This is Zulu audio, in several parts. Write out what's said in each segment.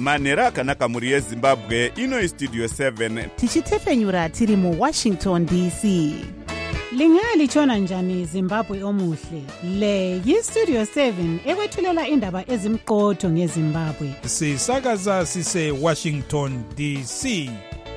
manhero akanaka mhuri yezimbabwe. Ino Studio 7 tichitefenyura tiri muWashington DC. Lingalitshona njani Zimbabwe omuhle? Le yiStudio 7 ekwethulela indaba ezimqotho ngeZimbabwe. Sisakaza sise Washington DC.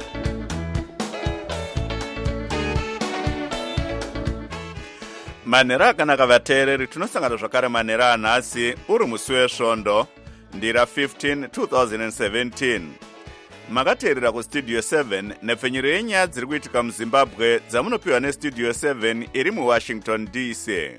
manhero akanaka vateereri, tinosangana zvakare manhero anhasi uri musi wesvondo ndira 15 2017. Makateerera kuStudio 7 nepfenyuro yenyaya dziri kuitika muZimbabwe dzamunopiwa neStudio 7 iri muWashington DC.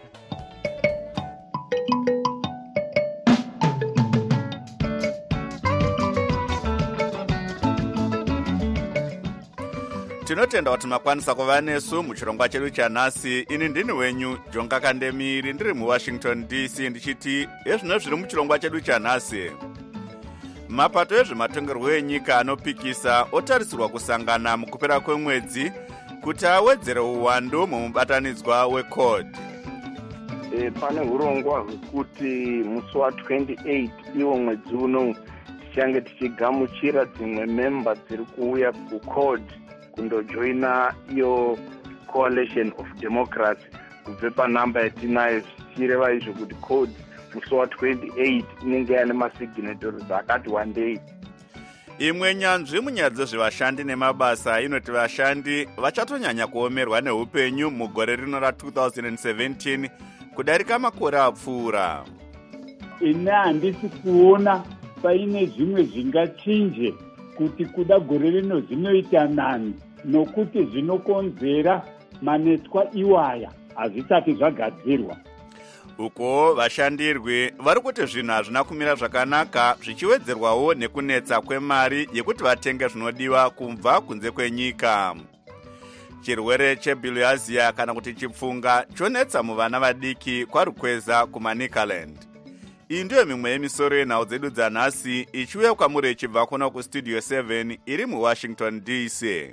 Tinotenda kuti makwanisa kuva nesu muchirongwa chedu chanhasi. Ini ndini wenyu Jonga Kandemiri ndiri muWashington DC ndichiti ezvino zviri muchirongwa chedu chanhasi. Mapato ezvematongerwo enyika anopikisa otarisirwa kusangana mukupera kwemwedzi kuti awedzere uwandu mumubatanidzwa weCORD. Pane urongwa hwekuti musi wa28 iwo mwedzi uno tichange tichigamuchira dzimwe memba dziri kuuya kuCORD kundojoina iyo Coalition of Democracy kubve panhamba yatinayo, zvichireva izvo kuti CORD musi wa28 inenge yane masignatories akati wandei. Imwe nyanzvi munyaya dzezvevashandi nemabasa inoti vashandi vachatonyanya kuomerwa neupenyu mugore rino ra2017 kudarika makore apfuura. Ine handisi kuona paine zvimwe zvingachinje kuti kuda gore rino zvinoita nani, nokuti zvinokonzera manetswa iwaya hazvisati zvagadzirwa. Uko vashandirwi vari kuti zvinhu hazvina kumira zvakanaka, zvichiwedzerwawo nekunetsa kwemari yekuti vatenge zvinodiwa kubva kunze kwenyika. Chirwere chebilharzia kana kuti chipfunga chonetsa muvana vadiki kwarukweza kumaNicaland. Iyi ndiyo mimwe yemisoro yenhau dzedu dzanhasi ichiuya kwamuri ichibva kuno kuStudio 7 iri muWashington DC.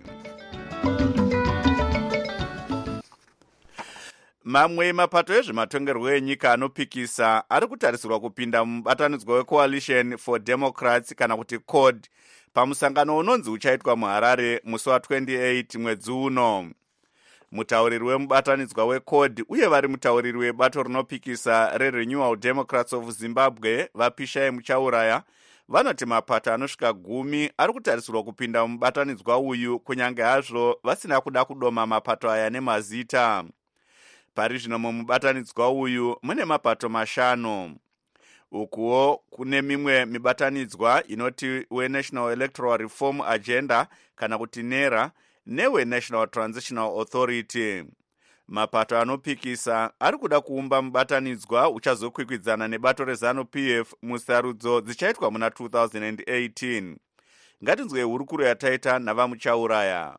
Mamwe mapato ezvematongerwo enyika anopikisa ari kutarisirwa kupinda mubatanidzwa weCoalition for Democrats kana kuti CORD pamusangano unonzi uchaitwa muHarare musi wa28 mwedzi uno. Mutauriri wemubatanidzwa weCORD uye vari mutauriri webato rinopikisa reRenewal Democrats of Zimbabwe vaPishai Muchauraya vanoti mapato anosvika 10 ari kutarisirwa kupinda mubatanidzwa uyu, kunyange hazvo vasina kuda kudoma mapato aya nemazita. Pari zvino mumubatanidzwa uyu mune mapato 5. Ukuwo kune mimwe mibatanidzwa inoti weNational Electoral Reform Agenda kana kuti NERA neweNational Transitional Authority. Mapato anopikisa ari kuda kuumba mubatanidzwa uchazokwikwidzana nebato reZANU-PF musarudzo dzichaitwa muna 2018. Ngatinzwe hurukuro yataita navamuchauraya.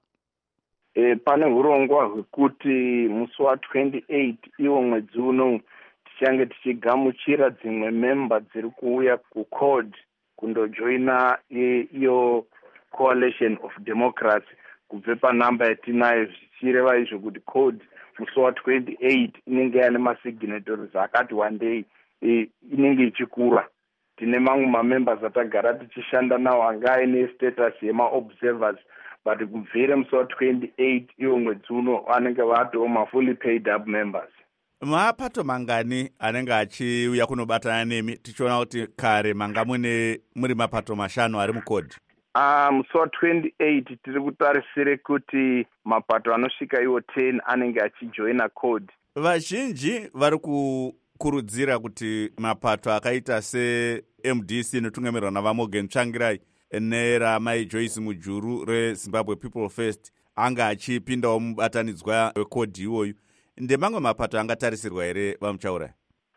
Pane urongwa hwekuti musi wa28 iwo mwedzi uno tichange tichigamuchira dzimwe memba dziri kuuya kuCORD kundojoina iyo Coalition of Democracy kubve panhamba yatinayo, zvichireva izvo kuti CORD musi wa28 inenge yane masignatories akati wandei, inenge ichikura. Tine mamwe mamembers atagara tichishanda nawo anga aine status yemaobservers, but kubvire musi wa28 iwo mwedzi uno anenge vatoo mafully paid up members. Mapato mangani anenge achiuya kunobatana nemi? Tichiona kuti kare manga muri mapato 5 ari muCORD. Musi wa28 tiri kutarisire kuti mapato anosvika iwo 10 anenge achijoina CORD. Vazhinji vari kukurudzira kuti mapato akaita seMDC inotungamirwa navaMorgan Tsvangirai neramai Joyce Mujuru reZimbabwe People First anga achipindawo mubatanidzwa weCORD iwoyu. Ndemamwe mapato angatarisirwa here vamuchaura?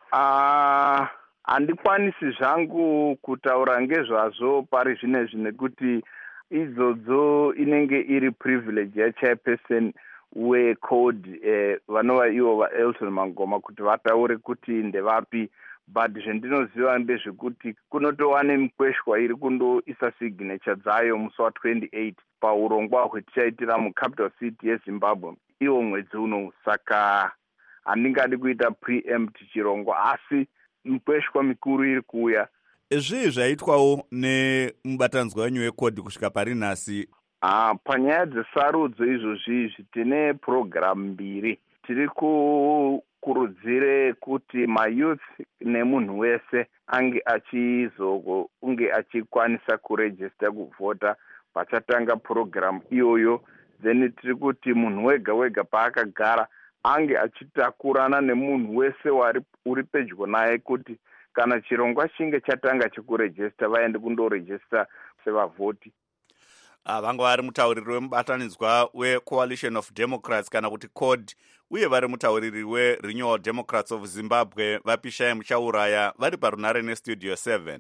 Handikwanisi zvangu kutaura ngezvazvo pari zvinezvi nekuti idzodzo inenge iri privilege yachairperson weCORD vanova ivo vaElton Mangoma kuti vataure kuti ndevapi, but zvendinoziva ndezvekuti kunotova nemikweshwa iri kundoisa signature dzayo musi wa28 paurongwa hwetichaitira mucapital city yeZimbabwe iwo mwedzi uno. Saka handingadi kuita preempt chirongwa, asi mikweshwa mikuru iri kuuya zvii zvaitwawo nemubatanidzwa wenyu wekodhi kusvika pari nhasi? Panyaya dzesarudzo izvozvizvi tine purogiramu mbiri. Tiri kukurudzire kuti mayouth nemunhu wese ange achikwanisa kurejista kuvhota pachatanga purogiramu iyoyo. Then tiri kuti munhu wega wega paakagara ange achitakurana nemunhu wese uri pedyo naye kuti kana chirongwa chinge chatanga chekurejista vaende kundorejista sevavhoti. Vanga vari mutauriri wemubatanidzwa weCoalition of Democrats kana kuti CODE, uye vari mutauriri weRenewal Democrats of Zimbabwe Vapishai Muchauraya vari parunare neStudio 7.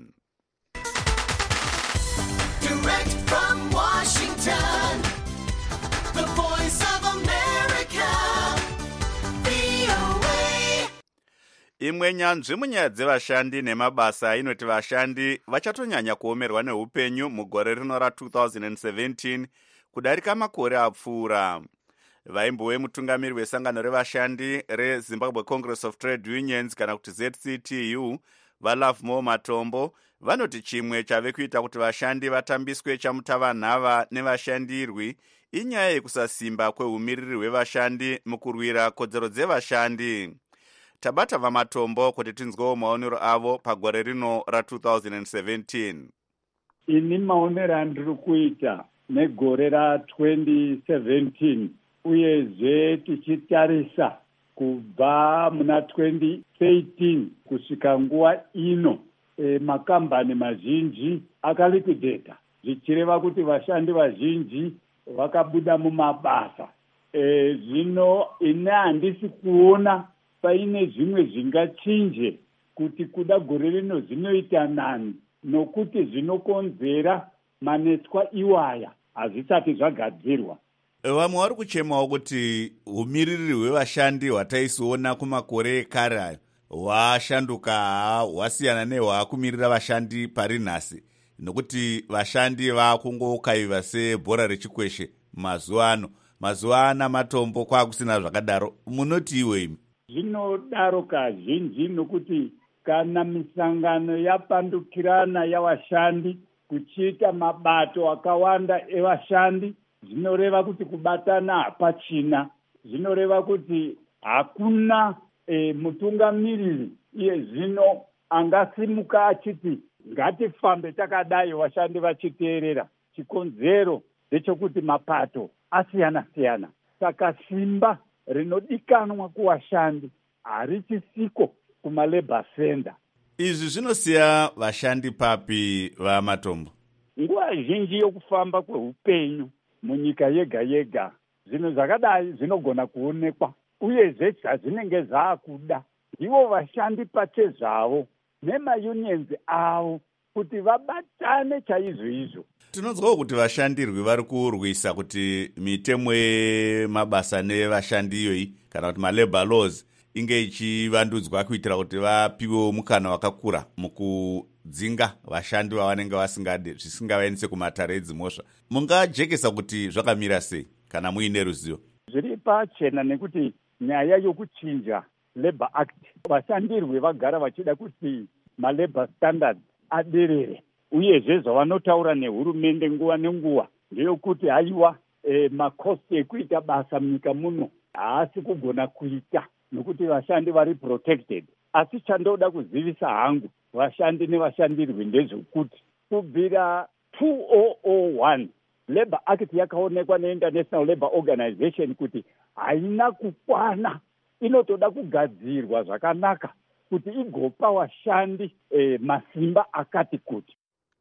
Direct from Washington, the voice of America, VOA. Imwe nyanzvi munyaya dzevashandi nemabasa inoti vashandi vachatonyanya kuomerwa neupenyu mugore rino ra2017 kudarika makore apfuura. Vaimbowe mutungamiri wesangano revashandi reZimbabwe Congress of Trade Unions kana kuti ZCTU vaLovemore Matombo vanoti chimwe chave kuita kuti vashandi vatambiswe chamutavanhava nevashandirwi inyaya yekusasimba kweumiriri hwevashandi mukurwira kodzero dzevashandi. Tabata vaMatombo kuti tinzwewo maonero avo pagore rino ra2017. Ini maonero andiri kuita negore ra2017 uyezve tichitarisa kubva muna 2013 kusvika nguva ino, makambani mazhinji akalikwidheta, zvichireva kuti vashandi vazhinji vakabuda mumabasa. Zvino ine handisi kuona paine zvimwe zvingachinje kuti kuda gore rino zvinoita nani, nokuti zvinokonzera manetswa iwaya hazvisati zvagadzirwa. Vamwe vari kuchemawo kuti umiriri hwevashandi hwataisiona kumakore ekare ayo hwashanduka, hwasiyana nehwakumirira vashandi pari nhasi, nokuti vashandi vakungokaiva sebhora rechikweshe mazuva ano Matombo kwakusina zvakadaro. Munoti iwe imi? Zvinodaro kazhinji nokuti kana misangano yapandukirana yavashandi kuchiita mabato akawanda evashandi, zvinoreva kuti kubatana hapachina. Zvinoreva kuti hakuna mutungamiriri iye zvino angasimuka achiti ngatifambe takadai vashandi vachiteerera. Chikonzero ndechekuti mapato asiyana-siyana. Saka simba rinodikanwa kuvashandi harichisiko kumalabor center. Izvi zvinosiya vashandi papi vaMatombo? Nguva zhinji yokufamba kweupenyu munyika yega yega, zvinhu zvakadai zvinogona kuonekwa, uyezve zvazvinenge zvaakuda ivo vashandi pachezvavo nemayunions avo kuti vabatane chaizvo izvo. Tinonzwawo kuti vashandirwi vari kurwisa kuti mitemo yemabasa nevashandi iyoyi kana kuti malabor laws inge ichivandudzwa kuitira kuti vapiwewo mukana wakakura mukudzinga vashandi vavanenge vasingade, zvisingavaendese kumatare edzimhosva. Mungajekesa kuti zvakamira sei kana muine ruzivo? Zviri pachena nekuti nyaya yokuchinja Labour Act, vashandirwi vagara vachida kuti malabor standards aderere, uyezve zvavanotaura nehurumende nguva nenguva ndeyokuti haiwa makosti ekuita basa munyika muno haasi kugona kuita nokuti vashandi vari protected. Asi chandoda kuzivisa hangu vashandi nevashandirwi ndezvekuti kubvira 2001 Labour Act yakaonekwa neInternational Labour Organization kuti haina kukwana, inotoda kugadzirwa zvakanaka kuti igopa vashandi masimba akati kuti.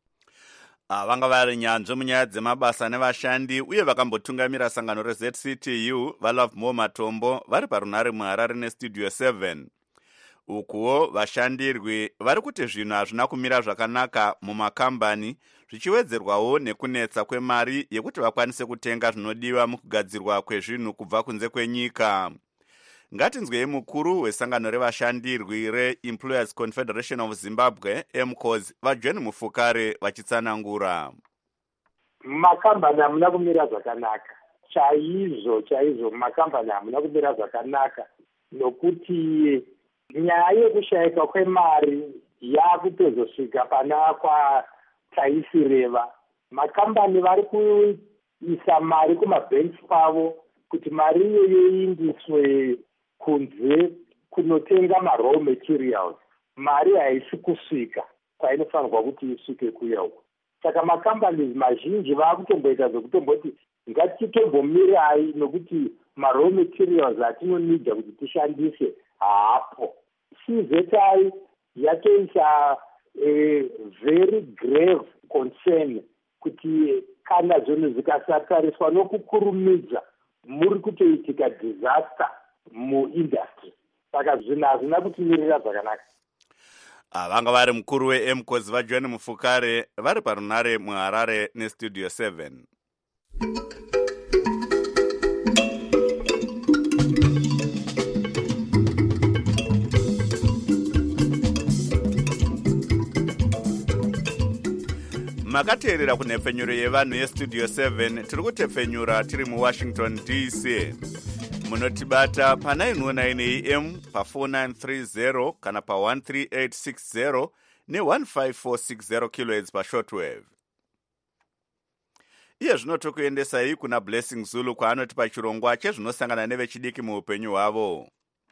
Vanga vari nyanzvi munyaya dzemabasa nevashandi uye vakambotungamira sangano reZCTU vaLovemore Matombo vari parunare muHarare neStudio 7. Ukuwo vashandirwi vari kuti zvinhu hazvina kumira zvakanaka mumakambani, zvichiwedzerwawo nekunetsa kwemari yekuti vakwanise kutenga zvinodiwa mukugadzirwa kwezvinhu kubva kunze kwenyika. Ngatinzwei mukuru wesangano revashandirwi reEmployers Confederation of Zimbabwe EMCOZ vaJohn Mufukare vachitsanangura. Makambani hamuna kumira zvakanaka chaizvo makambani hamuna kumira zvakanaka nokuti nyaya yekushayika kwemari yaakutozosvika pana kwataisireva. Makambani vari kuisa mari kumabhenki kwavo kuti mari iyoyo iindiswe kunze kunotenga maraw materials. Mari haisi kusvika kwainofanirwa kuti isvike kuya uko. Saka makambani mazhinji vaakutomboita zvekutomboti ngatitombomirai nokuti maraw materials atinonidha kuti tishandise haapo. CZI yatoisa very grave concern kuti kana zvinhu zvikasatariswa nokukurumidza muri kutoitika disaster muindustry. Saka zvinhu hazvina kutimirira zvakanaka. Vanga vari mukuru weMCOS vaJohn Mufukare vari parunare muHarare neStudio 7. Makateerera kunhepfenyuro yevanhu yeStudio 7 tiri kutepfenyura tiri muWashington DC. Munotibata pa 919 AM pa 4930 kana pa 13860 ne 15460 kHz pa shortwave. Iye zvino tokuendesai kuna Blessing Zulu kwaanoti pachirongwa chezvinosangana nevechidiki muupenyu hwavo.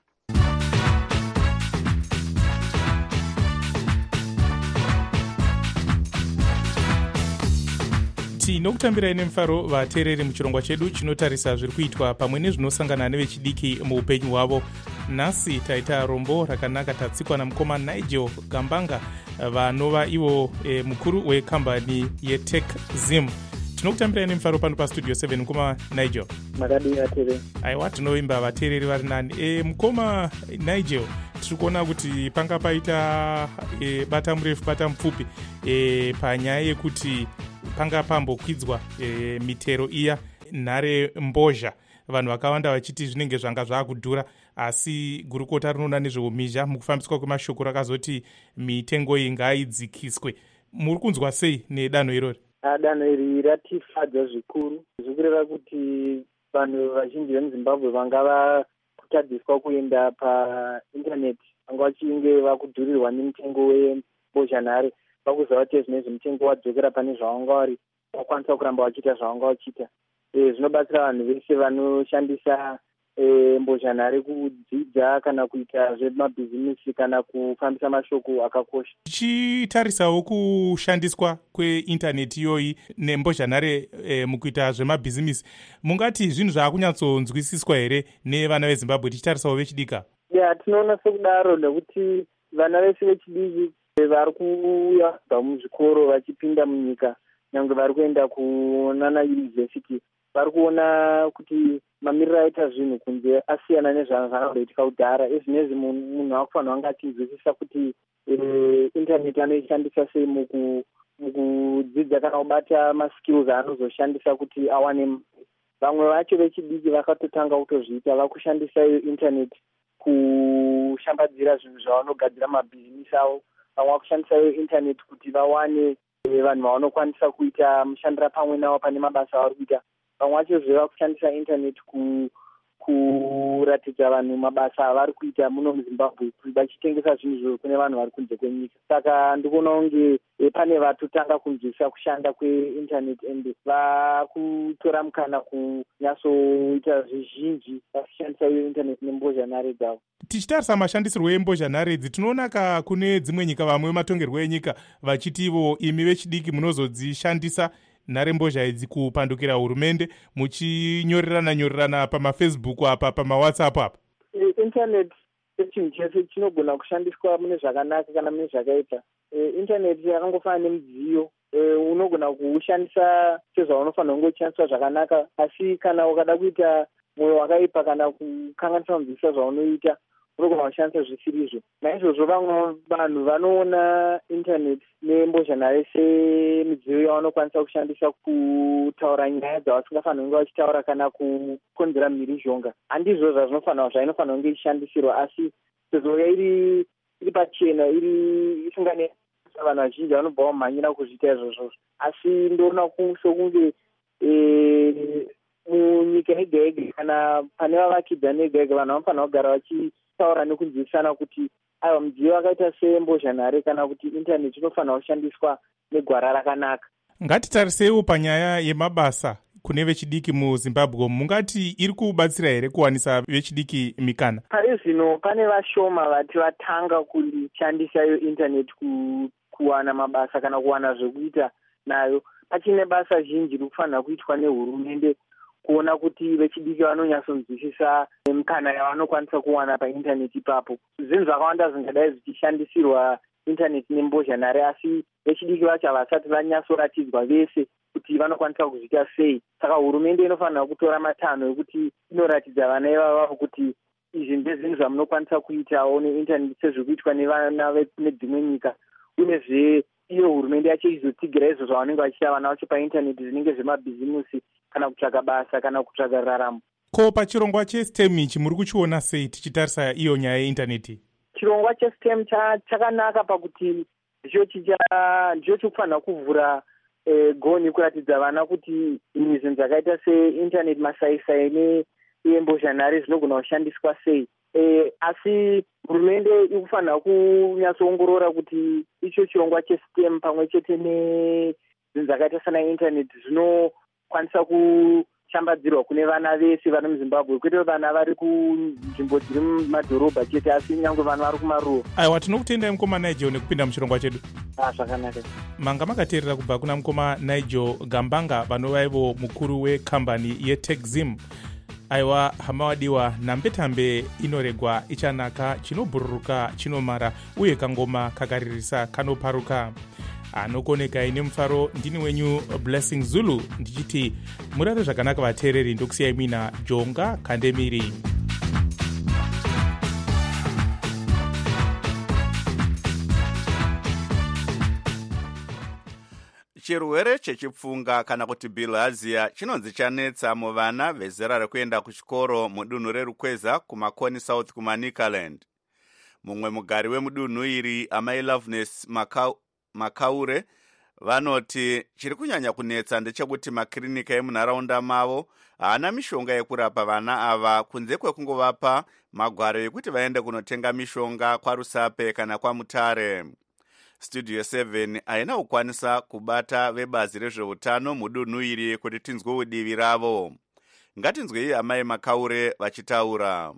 tinokutambira ine mufaro vateereri muchirongwa chedu chinotarisa zviri kuitwa pamwe nezvinosangana nevechidiki muupenyu hwavo. Nhasi taita rombo rakanaka tatsikwa namukoma Nigel Gambanga vanova ivo mukuru wekambani yeTech Zim. Tinokutambira ine mufaro pano paStudio 7 mukoma Nigel. Makadi ateereri. Aiwa tinoimba vateereri vari nani. Mukoma Nigel, tiri kuona kuti panga paita bata murefu bata mupfupi panyaya yekuti panga pambokwidzwa mitero iya nhare mbozha. Vanhu vakawanda vachiti zvinenge zvanga zvakudhura, asi gurukota rinoona nezveumhizha mukufambiswa kwemashoko rakazoti mitengo iyi ngaidzikiswe. Muri kunzwa sei nedanho irori? Danho iri ratifadza zvikuru, zvikureva kuti vanhu vazhinji vemuZimbabwe vanga vakutadziswa kuenda paindaneti, vanga vachinge vakudhurirwa nemutengo wembozhanhare, vakuziva kuti zvinezvi mutengo wadzokera pane zvavanga vari, vakwanisa kuramba vachiita zvavanga vachiita. Zvinobatsira vanhu vese vanoshandisa mbozhanhare kudzidza kana kuita zvemabhizinisi kana kufambisa mashoko akakosha. Tichitarisawo kushandiswa kweindaneti iyoyi nembozhanhare mukuita zvemabhizinisi, mungati zvinhu zvaakunyatsonzwisiswa here nevana veZimbabwe tichitarisawo vechidika? Tinoona sekudaro nekuti vana vese vechidiki vari kuuya kubva muzvikoro vachipinda munyika, nyangwe vari kuenda kunana yunivhesiti, vari kuona kuti mamiriro aita zvinhu kunze asiyana nezvazvakamboitika kudhara. Ezvinezvi munhu akufanira anga achinzwisisa kuti indaneti anoishandisa sei mukudzidza kana kubata maskills aanozoshandisa kuti awane mari. Vamwe vacho vechidiki vakatotanga kutozviita, vakushandisa iyo indaneti kushambadzira zvinhu zvavanogadzira mabhizinisi avo. Vamwe vakushandisa iyo indaneti kuti vawane vanhu vavanokwanisa kuita mushandira pamwe navo pane mabasa avari kuita. Vamwe vacho vakushandisa indaneti kuratidza vanhu mabasa avari kuita muno muZimbabwe, vachitengesa zvinhu zviri kune vanhu vari kunze kwenyika. Saka ndikuona kunge pane vatotanga kunzwisisa kushanda kweindaneti ende vakutora mukana kunyatsoita zvizhinji vachishandisa iyo indaneti nembozhanhare dzavo. Tichitarisa mashandisirwo embozhanhare idzi, tinoona kune dzimwe nyika vamwe matongerwo enyika vachiti ivo imi vechidiki munozodzishandisa nhare mbozha idzi kupandukira hurumende, muchinyorerana pamafacebook apa pamawhatsapp apa. Intaneti sechinhu chese chinogona kushandiswa mune zvakanaka kana mune zvakaipa. Intaneti yakangofana nemudziyo, unogona kuushandisa sezvaunofanira kunge uchishandiswa zvakanaka, asi kana ukada kuita mwoyo wakaipa kana kukanganisa kunzwisisa zvaunoita, unogona kushandisa zvisirizvo. Naizvozvo vamwe vanhu vanoona intaneti nembozhanhare semidziyo yavanokwanisa kushandisa kutaura nyaya dzavasingafaniri kunge vachitaura kana kukonzera mhirizhonga. Handizvo zvainofanira kunge ichishandisirwa, asi sezvo iri pachena, isinganetsa vanhu vazhinji vanobva vamhanyira kuzviita izvozvo. Asi ndoona sokunge munyika yega yega kana pane vavakidzani yega yega vanhu vanofanira kugara vachitaura nekunzwisisana kuti aiwa mudziyo wakaita sembozhanhare kana kuti intaneti inofanira kushandiswa negwara rakanaka. Ngatitarisewo panyaya yemabasa kune vechidiki muZimbabwe. Mungati iri kubatsira here kuwanisa vechidiki mikana? Pari zvino pane vashoma vati vatanga kushandisa iyo intaneti kuwana mabasa kana kuwana zvekuita nayo. Pachine basa zhinji riri kufanira kuitwa nehurumende kuona kuti vechidiki vanonyatsonzwisisa mikana yavanokwanisa kuwana paintaneti ipapo. Zvinhu zvakawanda zvingadai zvichishandisirwa intaneti nembozhanhare, asi vechidiki vacho havasati vanyatsoratidzwa vese kuti vanokwanisa kuzviita sei. Saka hurumende inofanira kutora matanho ekuti inoratidza vana ivavo kuti izvi ndezvinhu zvamunokwanisa kuitawo neintaneti sezvekuitwa nevana nedzimwe nyika, uyezve iyo hurumende yacho izotsigira izvo zvavanenge vachiita vana vacho paintaneti zvinenge zvemabhizimusi kana kutsvaga basa kana kutsvaga raramo. Ko pachirongwa chestem ichi muri kuchiona sei tichitarisa iyo nyaya yeintaneti? Chirongwa chestem chakanaka pakuti ndicho chikufanira kuvhura goni kuratidza vana kuti zvinhu zvakaita seintaneti, masaisai nembozhanhare zvinogona kushandiswa sei. Asi hurumende ikufanira kunyatsoongorora kuti icho chirongwa chestem pamwe chete nezvinhu zvakaita sana intaneti zvinokwanisa kushambadzirwa kune vana vese vari muZimbabwe, kwete vana vari kunzvimbo dziri mumadhorobha chete, asi nyangwe vana vari kumaruwa. Aiwa, tinokutendai mukoma Nigel nekupinda muchirongwa chedu. Zvakanaka. Manga makateerera kubva kuna mukoma Nigel Gambanga vanovaivo mukuru wekambani yeTechZim. Aiwa, hama wadiwa, nambe-tambe inoregwa ichanaka, chinobhururuka chinomara, uye kangoma kakaririsa kanoparuka. Anokonekai nemufaro, ndini wenyu Blessing Zulu, ndichiti murare zvakanaka vateereri, ndokusiyai mina Jonga Kandemiri. Chirwere chechipfunga kana kuti bilharzia chinonzi chanetsa muvana vezera rekuenda kuchikoro mudunhu rerukweza kumakoni south kumanikaland. Mumwe mugari wemudunhu iri, amai Loveness Makaure, vanoti chiri kunyanya kunetsa ndechekuti makirinika emunharaunda mavo haana mishonga yekurapa vana ava, kunze kwekungovapa magwaro ekuti vaende kunotenga mishonga kwaRusape kana kwaMutare. Studio 7 haina kukwanisa kubata vebazi rezveutano mudunhu iri kuti tinzwe udivi ravo. Ngatinzwei amai Makaure vachitaura.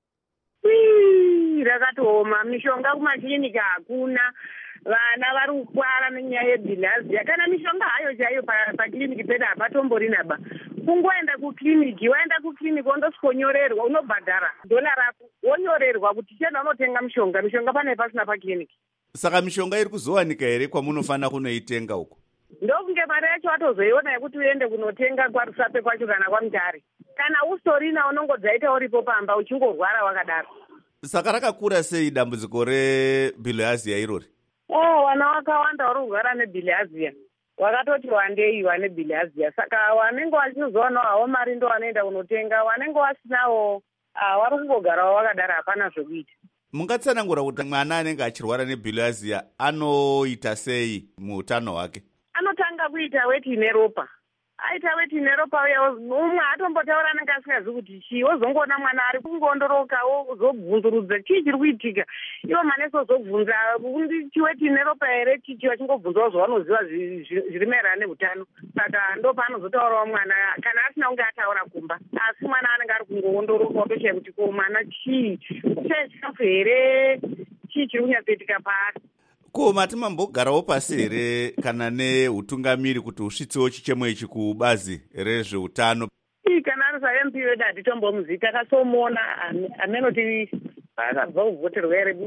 Rakatooma, mishonga kumaklinika hakuna, vana vari kukwara nenyaya yebilharzia. Kana mishonga hayo chaiyo pakliniki pedu hapatomborina ba. Kungoenda kukliniki, waenda kukliniki wondosonyorerwa, unobhadhara $1 rako, wonyorerwa kuti chenda unotenga mishonga pane pasina pakliniki. Saka mishonga iri kuzowanika here kwamunofanira kunoitenga uko? Ndokunge mari yacho watozoiona yekuti uende kunotenga kwaRusape kwacho kana kwaMutare. Kana ustorina unongodzaita uripo pamba uchingorwara wakadaro. Saka rakakura sei dambudziko rebilharzia irori? Vana vakawanda vari kurwara nebilharzia, wakatoti wandei vane bilharzia. Saka wanenge vachizoonawo havo mari ndo vanoenda kunotenga, wanenge vasinawo vari kungogarawo vakadaro, hapana zvekuita. Mungatsanangura kuti mwana anenge achirwara nebilharzia anoita sei muutano hwake? Anotanga kuita weti neropa. Aita weti neropa uya umwe atombotaura anenge asingazi kuti chii, wozongoona mwana ari kungondoroka wozobvunzurudza chii chiri kuitika. Ivo manesi wozobvunza chiweti neropa here, chichi vachingobvunzawo zvavanoziva zviri maererano neutano. Saka ndo paanozotaurawo mwana kana asina kunge ataura kumba, asi mwana anenge ari kungondoroka wotoshaya kuti ko mwana chii, kushaya chikafu here, chii chiri kunyatsoitika paari. Ko mati mambogarawo pasi here kana neutungamiri kuti usvitsewo chichemo ichi kubazi rezveutano? Kana ari saMP wedu hatitombomuzivi, takasomuona amenoti akabva kuvhoterwa here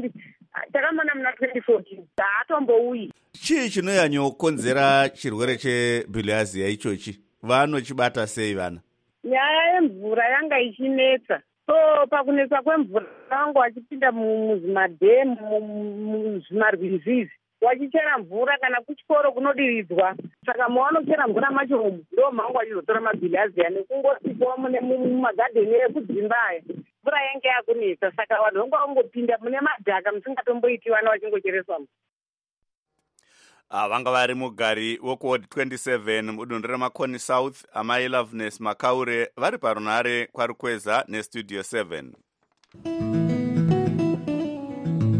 takamona muna 2014, haatomboui. Chii chinoyanyokonzera chirwere chebilharzia ichochi? Vanochibata sei vana? Nyaya yemvura yanga ichinetsa. So pakunetsa kwemvura vangu vachipinda muzvimadhemu, muzvimarwizizi, wachichera mvura kana kuchikoro kunodiridzwa. Saka mavanochera mvura macho umu ndo mangu vachizotora mabilharzia nekungosipawo mumagadheni ekudzimba aya. Mvura yange yakunetsa, saka vanhu vangu vangopinda mune madhaka musingatomboiti vana vachingochereswa. Vanga vari mugari wekuward 27 mudunhu remakoni south, amai Loveness Makaure, vari parunhare kwaRukweza nestudio 7.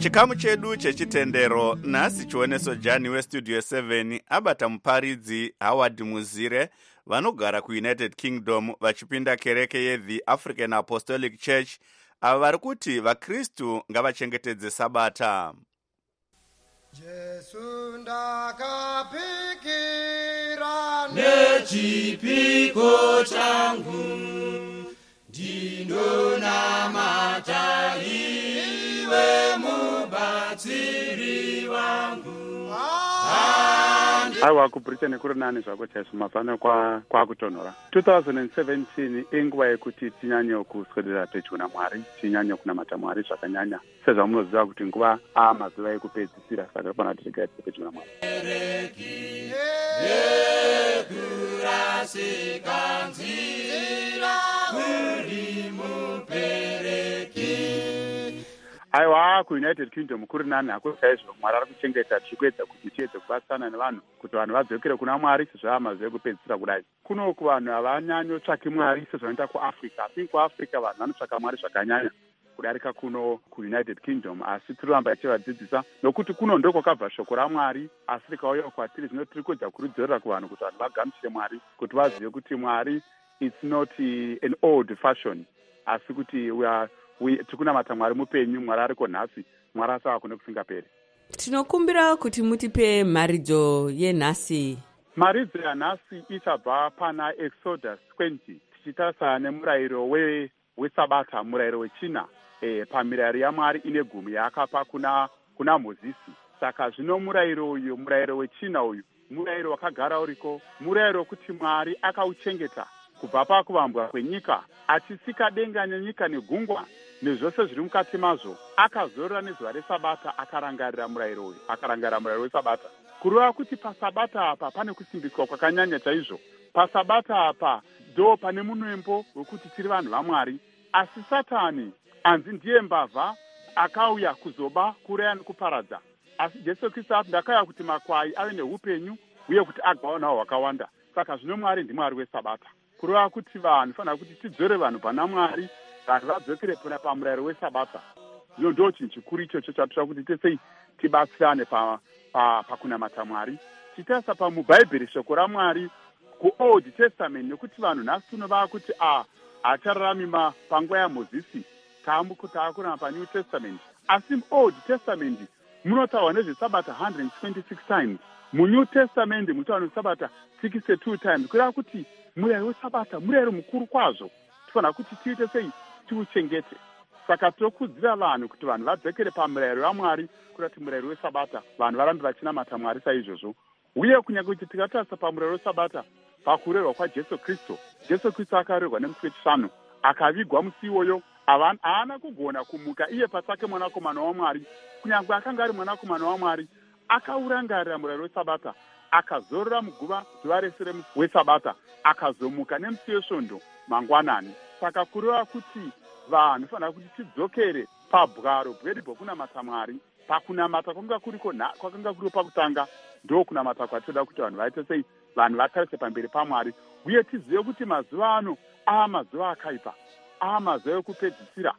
muchikamu chedu chechitendero nhasi chioneso jani westudio 7 abata muparidzi Howard Muzire vanogara kuUnited Kingdom vachipinda kereke yeThe African Apostolic Church ava vari kuti vaKristu ngavachengetedze Sabata. Jesu ndakapikira nechipiko changu ndinonamata iwe mubatsiri wangu. Aiwa kuBritain kuri nani zvako chaizvo mafano kwakutonhora 2017 inguva yekuti tinyanye kuswedera pedyo naMwari, tinyanye kunamata Mwari zvakanyanya sezvamunoziva kuti nguva mazuva ekupedzisira, saka pana kuti tigaire pedyo naMwari. Aiwa kuUnited Kingdom kuri nani hako chaizvo Mwari ari kuchengeta tichikuedza kuti tiedze kubatsana nevanhu kuti vanhu vadzokere kuna Mwari sezvamazuva ekupedzisira kudai. Kunoku vanhu havanyanyotsvaki Mwari sezvanoita kuAfrica. Asi kuAfrica vanhu vanotsvaka Mwari zvakanyanya kudarika kuno kuUnited Kingdom, asi tiramba tichivadzidzisa nokuti kuno ndokwakabva shoko raMwari, asi rikauya kwatiri zvino tiri kuedza kurudzorera kuvanhu kuti vanhu vagamuchire Mwari, kuti vazive kuti Mwari it's not an old fashion, asi kuti tikunamata Mwari mupenyu, Mwari ariko nhasi, Mwari asava kune kusingaperi. Tinokumbira kuti mutipe mharidzo yenhasi. Mharidzo yanhasi ichabva pana Exodus 20 tichitarisa nemurayiro weSabata, murayiro wechina pamirayiro yaMwari ine gumi yaakapa kuna Mozisi. Saka zvino murayiro uyu, murayiro wechina uyu, murayiro wakagara uriko, murayiro wekuti Mwari akauchengeta kubva pakuvambwa kwenyika, achisika denga nenyika negungwa nezvose zviri mukati mazvo, akazorora nezuva reSabata, akarangarira murayiro uyu, akarangarira murayiro weSabata. Kureva kuti paSabata apa pane kusimbiswa kwakanyanya chaizvo. PaSabata apa ndo pane munembo wekuti tiri vanhu vaMwari, asi Satani anzi ndiye mbavha akauya kuzoba, kureya nekuparadza. Asi Jesu Kristu ati ndakauya kuti makwai ave neupenyu uye kuti agaonawo hwakawanda. Saka zvino Mwari ndiMwari weSabata. Kureva kuti vanhu fanira kuti tidzore vanhu pana Mwari, vanhu vadzokere pamurayiro weSabata. Iyo ndo chinhu chikuru ichocho chatoda kuti tesei tibatsirane pakunamata Mwari. Titarisa pamubhaibheri shoko raMwari kuOld Testament, nekuti vanhu nhasi tunova kuti achararami panguva yaMozisi, taakurama paNew Testament. Asi muOld Testament munotaurwa nezveSabata 126 times. MuNew Testament munotaurwa nezveSabata 62 times. Kureva kuti murayiro weSabata murayiro mukuru kwazvo, tifanira kuti tiite sei tiuchengete. Saka tokudzira vanhu kuti vanhu vadzokere pamurayiro waMwari, kuti murayiro weSabata vanhu varambe vachinamata Mwari saizvozvo. Uye kunyange kuti tikatarisa pamurayiro weSabata, pakurerwa kwaJesu Kristu, Jesu Kristu akarerwa nemusi wechishanu, akavigwa musi iwoyo, haana kugona kumuka iye pachake mwanakomana waMwari. Kunyange akanga ari mwanakomana waMwari, akaurangarira murayiro weSabata, akazorora muguva zuva rese remusi weSabata, akazomuka nemusi wesvondo mangwanani. Saka kureva kuti vanhu fanira kuti tidzokere pabwaro bwedu bwokunamata Mwari. Pakunamata kwanga kuriko pakutanga, ndo kunamata kwatoda kuti vanhu vaite sei, vanhu vatarise pamberi paMwari, uye tizive kuti mazuva ano mazuva akaipa, mazuva ekupedzisira,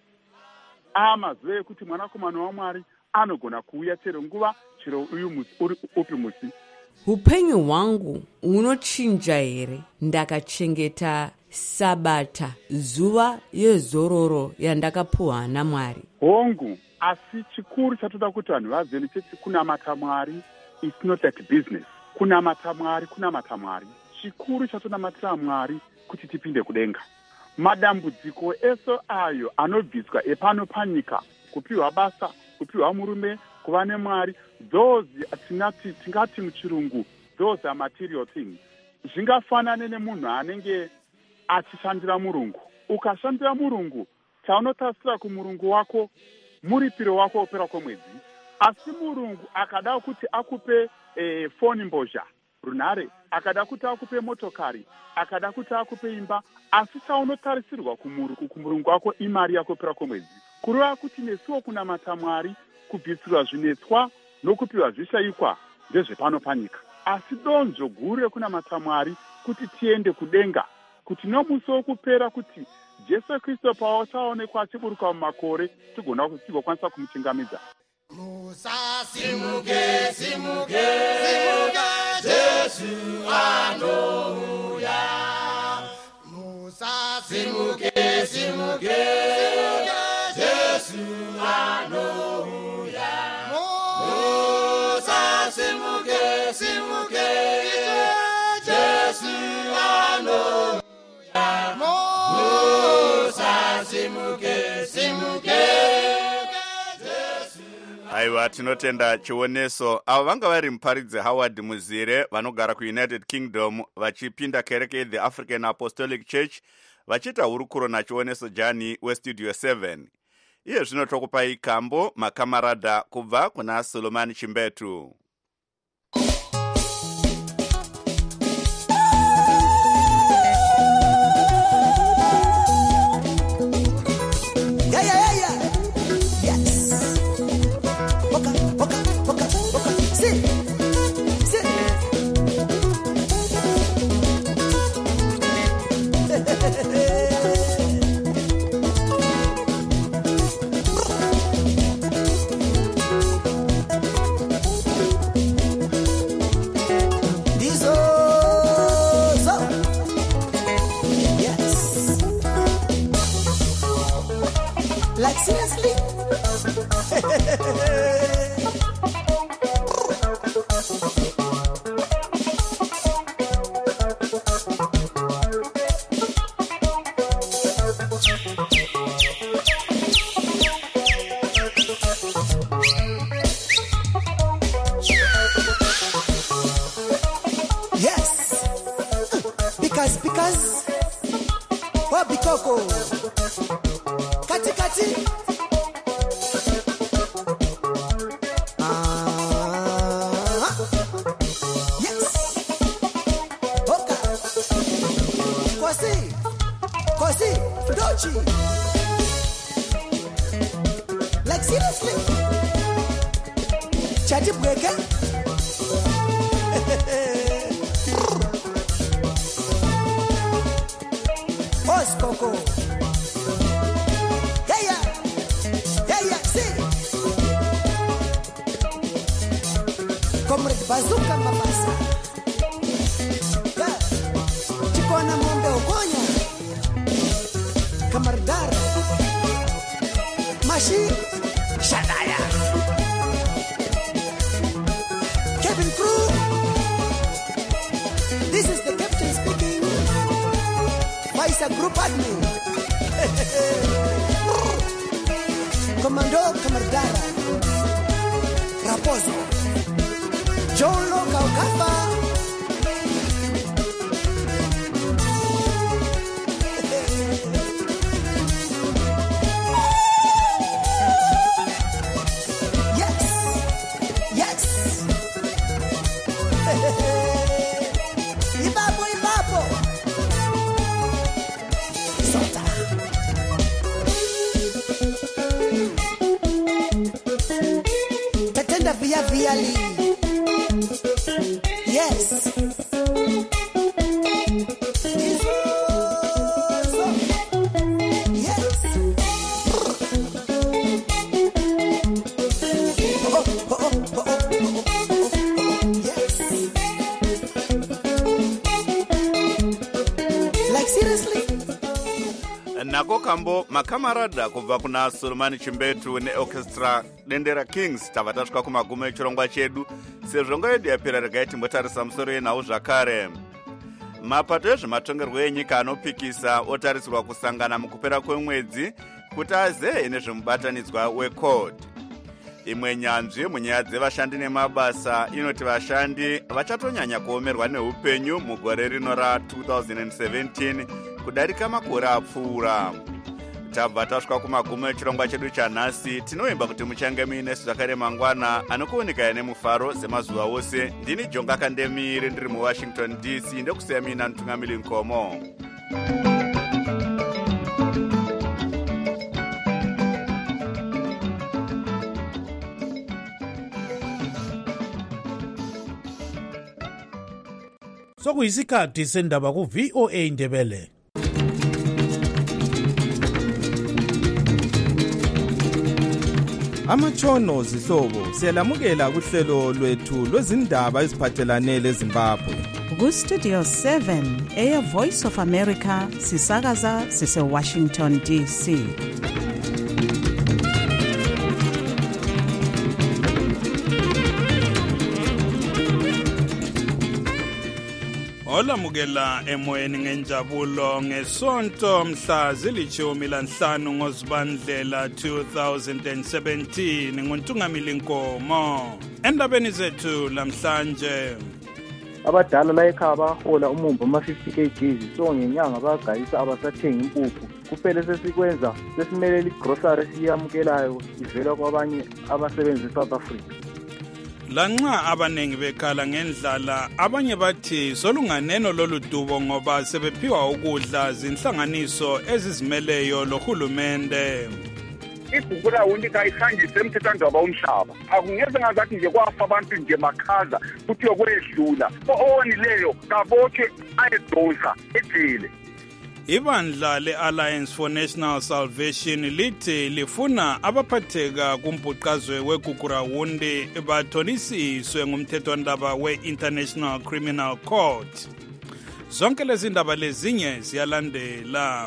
mazuva ekuti mwanakomana waMwari anogona kuuya chero nguva, chero upi musi. Upenyu hwangu hunochinja here ndakachengeta Sabata, zuva yezororo yandakapuwa naMwari? Hongu, asi chikuru chatoda kuti vanhu vazive chete kunamata Mwari, it's not like business. Kunamata Mwari. Chikuru chatonamatira Mwari kuti tipinde kudenga. Madambudziko ese ayo anobviswa epano panyika, kupiwa basa, kupiwa murume, kuva neMwari, those tingati muchirungu, those are material things. Zvingafanane nemunhu anenge achishandira Murungu. Ukashandira Murungu, chaunotasira kumurungu wako muripiro wako opera kwemwedzi. Asi Murungu akada kuti akupe foni mbozha runhare, akada kuti akupe motokari, akada kuti akupe imba, asi chaunotarisirwa kumurungu wako imari yako opera kwemwedzi. Kureva kuti nesuwo kunamata Mwari, kubvisirwa zvinetswa nokupiwa zvishayikwa ndezvepano panyika. Asi donzvo guru rekunamata Mwari kuti tiende kudenga, kuti nomusi wokupera kuti Jesu Kristu pachaonekwa achiburuka mumakore tigokwanisa kumuchingamidza. Simuke, simuke, simuke, Jesu anouya. Musa, simuke, simuke, simuke, Jesu anouya. Musa, simuke, simuke, Jesu anouya. Musa, simuke, simuke. Aiwa, tinotenda chioneso. Ava vanga vari muparidzi Howard Muzire vanogara kuUnited Kingdom vachipinda kereke The African Apostolic Church vachiita hurukuro nachioneso Jani weStudio 7. Iye zvino tokupai kambo makamarada kubva kuna Solomon Chimbetu. Like seriously? Yes. Because what bikoko? Kati. Yes. Okay. Kwasi, Dochi. Like seriously? Chati break. Os Coco. Comrade Bazooka Mabasa. Chikona Mombe Ogonya. Kamardara. Mashi Shadaya. Cabin crew. This is the captain speaking. Vice Group Admin. Commando Kamardara. Raposo. John Kaukapa. Yes. Ibapo. Sota. Tatenda via li. Yes. Yes. Yes. Like seriously? Nako kambo makamarada kubva kuna Solomon Chimbetu neorchestra Dendera Kings tava tasvika kumagumo echirongwa chedu. Sezvo nguva yedu yapera regai timbotarisa musoro yenhau zvakare. Mapato ezvematongerwo enyika anopikisa otarisirwa kusangana mukupera kwemwedzi kuti azeye nezvemubatanidzwa weCORD. Imwe nyanzvi munyaya dzevashandi nemabasa inoti vashandi vachatonyanya kuomerwa neupenyu mugore rino ra2017 kudarika makore apfuura. Tabva tasvika kumagumo echirongwa chedu chanhasi. Tinoimba kuti muchange muinesu zvakare mangwana anokuonekaya nemufaro semazuva ose. Ndini Jonga Kandemire ndiri muWashington DC ndekusiya mina Ntungamiri Nkomo. Sokuyisikhathi sendaba ku-VOA Ndebele. Amatshono zihlobo siyalamukela kuhlelo lwethu lwezindaba eziphathelane leZimbabwe. Ku-Studio 7 Air Voice of America sisakaza sise-Washington DC. Olamukela emoyeni ngenjabulo ngesonto mhla zili-15 ngoZibandlela 2017 nguNtungamili Nkomo. Endabeni zethu lamhlanje, abadala la ekhaya bahola umumbo ama-50 kg so ngenyanga bayagayisa abasathengi impuphu. Kuphela sesikwenza sesimelela igrocery siyamukelayo ivela kwabanye abasebenzi eSouth Africa. Lanxa abanengi bekhala ngendlala, abanye bathi solunganeno lolu dubo ngoba sebephiwa ukudla zinhlanganiso ezizimeleyo lohulumende. Igugulawundi kayihanjise emthethwandaba womhlaba akungeze ngazathi nje kwafa abantu nje makhaza futhi yokwedlula owonileyo kabotshwe ayedonsa ejele. Ibandla le-Alliance for National Salvation lithi lifuna abaphatheka kumbhuqazwe weGugurawundi bathonisiswe ngumthethwandaba we-International Criminal Court. Zonke lezi ndaba lezinye ziyalandela.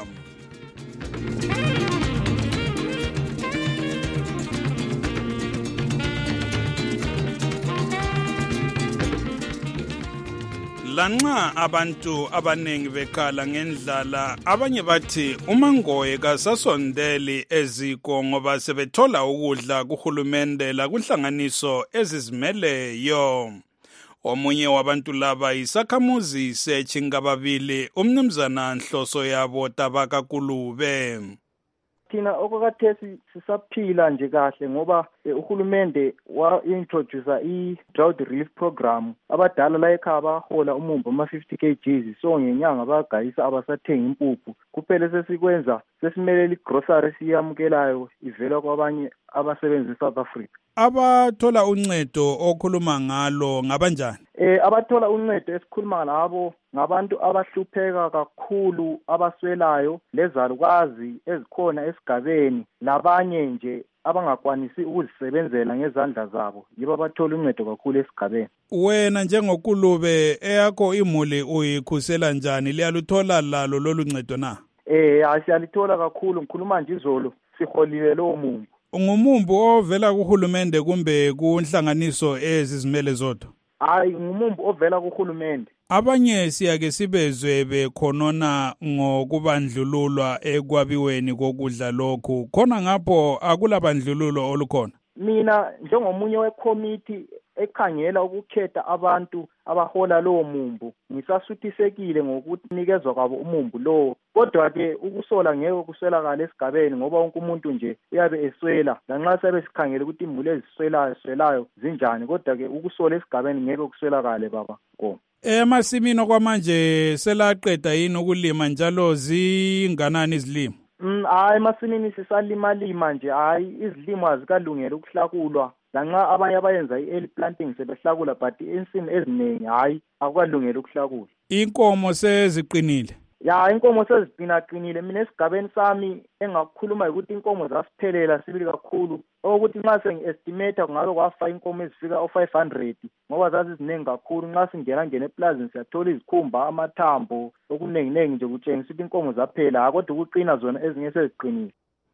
Lanxa abantu abanengi bekhala ngendlala, abanye bathi uMangoye kasasondeli eziko ngoba sebethola ukudla kuhulumende la kunhlanganiso ezizimeleyo. Omunye wabantu laba isakhamuzi seChingababili, umnumzana Nhloso yabo Tabaka Kulube. Thina okwakhathesi sisaphila nje kahle ngoba uhulumende wa-introduce i-drought relief program. Abadala la ekhaya bahola umumbo ama-50 kg so ngenyanga bayagayisa abasathengi impuphu. Kuphela sesikwenza sesimelela igrocery siyamukelayo ivela kwabanye abasebenzi eSouth Africa. Abathola uncedo okhuluma ngalo ngabanjani? Abathola uncedo esikhuluma ngabo ngabantu abahlupheka kakhulu, abaswelayo, lezalukazi ezikhona esigabeni, labanye nje abangakwanisi ukuzisebenzela ngezandla zabo, yibo abathola uncedo kakhulu esigabeni. Wena njengoKulube eyakho imuli uyikhusela njani? Liyaluthola lalo lolu ncedo na? Siyalithola kakhulu, ngikhuluma nje izolo siholile lowo mumbo. Ngumumbu ovela kuhulumende kumbe kunhlanganiso ezizimele zodwa? Ngumumbu ovela kuhulumende. Abanye siyake sibezwe bekhonona ngokubandlululwa ekwabiweni kokudla lokhu. Khona ngapho akulabandlululo olukhona? Mina njengomunye wekomiti ekhangela ukukhetha abantu abahola lowo mumbu, ngisasuthisekile ngokunikezwa kwabo umumbu lowo. Kodwa-ke ukusola ngeke kuswelakala esigabeni ngoba wonke umuntu nje uyabe eswela. Lanxa sabe sikhangele ukuthi imuli eziswelayo zinjani, kodwa-ke ukusola esigabeni ngeke kuswelakale baba Nkomo. Emasimini okwamanje selaqeda yini ukulima njalo zinganani izilimo? Emasimini sisalima nje, izilimo azikalungela ukuhlakulwa. Lanxa abanye abayenza i-early planting sebehlakula but insimi eziningi akukalungela ukuhlakula. Inkomo seziqinile? Inkomo seziqinile. Mina esigabeni sami engakukhuluma ukuthi inkomo zasiphelela sibili kakhulu. Okuthi nxa sengi-estimate kungabe kwafa inkomo ezifika o-500 ngoba zaziziningi kakhulu. Nxa singena eplazini siyathola izikhumba, amathambo, okuningi nje kutshengisa ukuthi inkomo zaphela, kodwa ukuqina zona ezinye seziqinile.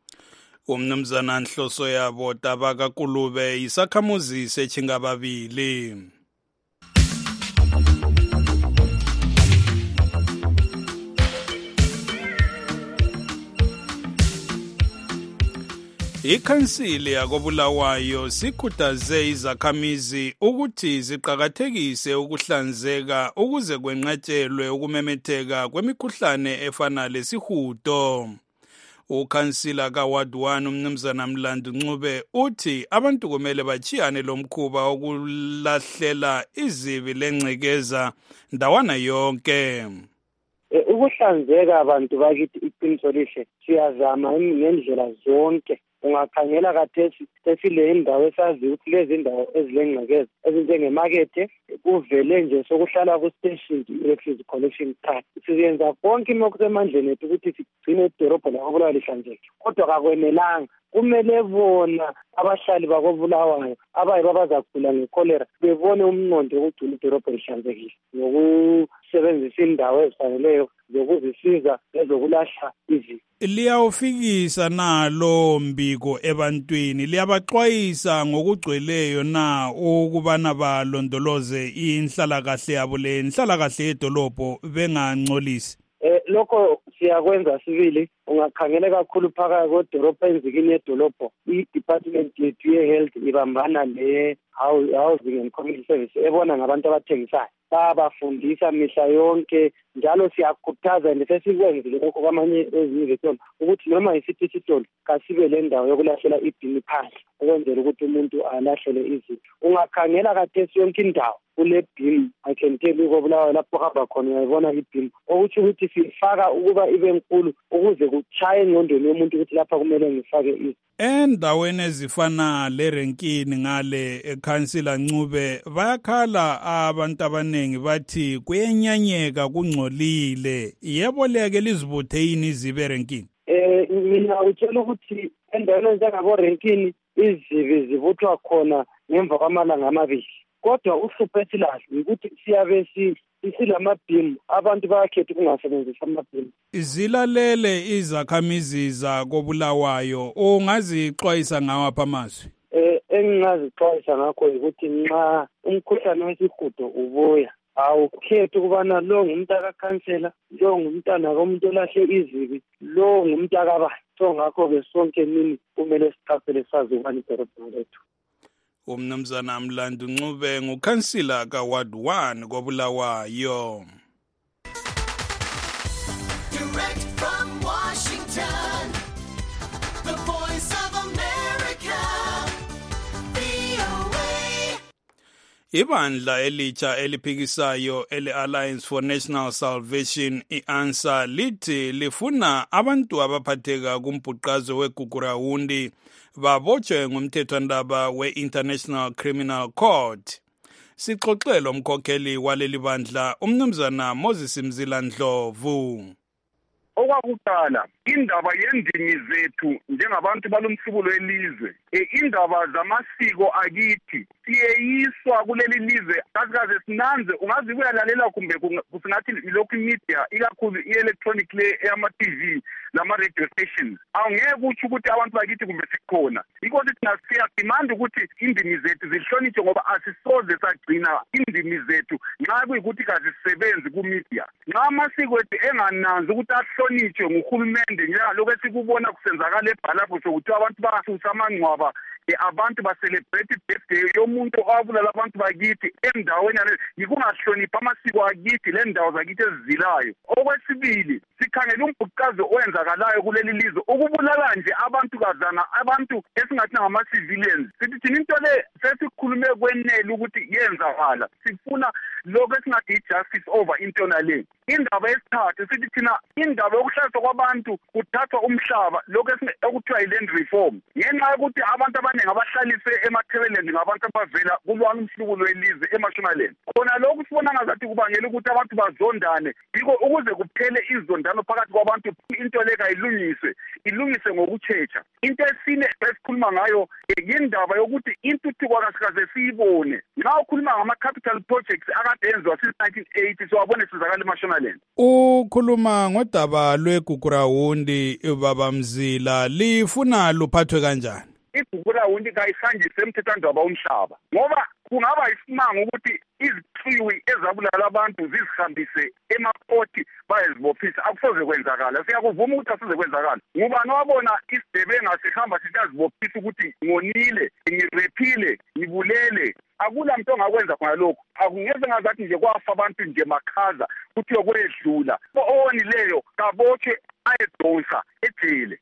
Umnumzana Nhloso yabo Tabaka Kulube isakhamuzi seChingababili. Ikhansili yakoBulawayo sikhuthaze izakhamizi ukuthi ziqhakathekise ukuhlanzeka ukuze kwenqatshelwe ukumemetheka kwemikhuhlane efana lesihudo. Ukhansila kaWard 1 umnumzana Mlandu Ncube uthi abantu kumele bachiyane lomkhuba okulahlela izibi lengcekeza ndawana yonke. Ukuhlanzeka abantu bakithi iqiniso lihle siyazama ngendlela zonke. Ungakhangela kathesi sesile indawo esazi ukuthi lezi indawo ezilengcekeza ezinjengemakethe kuvele nje sokuhlala ku-station i-refuse collection card. Siyenza konke imokusemandleni ethu ukuthi sigcine idorobho lakoBulawayo lihlanzeke, kodwa kakwenelanga. kumele bona abahlali bakobulawayo abayibo bazagula ngekholera bebone umnqondo wokugcina idolobho lihlanzekile ngokusebenzisa indawo ezifaneleyo zokuzisiza ezokulahla izibi. Liyawufikisa nalo mbiko ebantwini, liyabaxwayisa ngokugcweleyo na ukubana balondoloze inhlalakahle yabo le inhlalakahle yedolobho bengangcolisi? Lokho siyakwenza sibili. Ungakhangela kakhulu phakathi kwedolobho enzikini yedolobho i-department yethu ye-health ibambana ne-housing and community service ebona ngabantu abathengisayo, babafundisa mihla yonke njalo siyakhuthaza and sesikwenzile lokho kwamanye ezinye izitolo ukuthi noma yisiphi isitolo kasibe le ndawo yokulahlela ibhini phandle ukwenzela ukuthi umuntu alahlele izinto. Ungakhangela kathesi yonke indawo kule bhini, I can tell you kobulawayo lapho hamba khona uyayibona ibhini, okutsho ukuthi sifaka ukuba ibe nkulu ukuze kuchaye engqondweni yomuntu ukuthi lapha kumele ngifake izinto. Endaweni ezifana lerenkini ngale eKhansila Ncube bayakhala abantu abanengi bathi kuyenyanyeka kungcolile. Yebo leke lizibuthe yini izibe erenkini? Mina utshela ukuthi endaweni njengabo renkini izibi zivuthwa khona ngemva kwamalanga amabili. Kodwa uhlupho esilahle ukuthi siyabe silamabhimu, abantu bayakhetha ukungasebenzisi amabhimu. Zilalele izakhamizi zakobulawayo, ungazixwayisa ngawaphi amazwi? Engingazixwayisa ngakho ukuthi nxa umkhuhlane wesihudo ubuya awukhethi ukubana lo ngumntaka khansela, lo ngumntana komuntu olahle izibi, lo ngumntaka bani. So ngakho-ke sonke nini kumele siqaphele sazi ukubana idolobho lethu. Umnumzana Mlandu Ncube ngukhansila kaWard 1 kobulawayo. Direct from Washington, the voice of America, VOA. Ibandla elitsha eliphikisayo ele-Alliance for National Salvation i-ANSA lithi lifuna abantu abaphatheka kumbhuqazo weGugurawundi babotshwe ngumthethwandaba we-International Criminal Court. Sixoxele umkhokheli waleli bandla umnumzana Moses Mzila Ndlovu. Okwakuqala indaba yendimi zethu njengabantu balomhlubulo elizwe, indaba zamasiko akithi siyeyiswa kuleli lizwe kaze sinanze. Ungazi kuyalalela kumbe kusingathi lokhu media ikakhulu i-electronic le eyama-TV lama-radio stations awungeke kutsho ukuthi abantu bakithi kumbe sikhona. Yikho thina siyadimanda ukuthi indimi zethu zihlonitshwe ngoba asisoze sagcina indimi zethu nxa kuyikuthi kazisebenzi ku-media. Nxa amasiko ethu engananzi ukuthi ahlonitshwe nguhulumende njengalokhu esikubona kusenzakala eBhalapho sokuthi abantu basusa amangcwaba abantu ba-celebrate birthday yomuntu owabulala abantu bakithi endaweni yale yikungahloniphi amasiko akithi le ndawo zakithi ezizilayo. Okwesibili sikhangela umbhuqazo owenzakalayo kuleli lizwe ukubulala nje abantukazana, abantu esingathi ngama-civilians. Sithi thina into le sesikhulume kwenele ukuthi yenzakala, sifuna lokhu esingathi i-justice over intona le. Indaba yesithathu sithi thina indaba yokuhlaswa kwabantu kuthathwa umhlaba, lokhu okuthiwa yi-land reform, ngenxa yokuthi abantu abaningi abahlalise emathebeleni ngabantu abavela kulwana umhlubulo welizwe eMashunaland. Khona lokhu sibona ngazathi kubangela ukuthi abantu bazondane, yiko ukuze kuphele izondano phakathi kwabantu into le ilungiswe ngokutshecha. Into esine esikhuluma ngayo yindaba yokuthi intuthuko kasikaze siyibone. Nxa ukhuluma ngama-capital projects akade enziwa since 1980 siwabone sizakala eMashunaland. Ukhuluma ngodaba lweGugurawundi baba Mzila, lifuna luphathwe kanjani? IGugurawundi kayihanjiswe emthethwandaba womhlaba ngoba kungaba isimanga ukuthi iziqiwi ezabulala abantu zizihambise emakhoti bayezibophisa. Akusoze kwenzakala, siyakuvuma ukuthi asize kwenzakala. Ngubani wabona isigebenga sihamba siyazibophisa ukuthi ngonile, ngirephile, ngibulele? Akula muntu ongakwenza khona lokho. Akungeze ngazathi nje kwafa abantu nje makhaza kuthiwe kwedlula. Owonileyo kabotshwe ayedonsa ejele.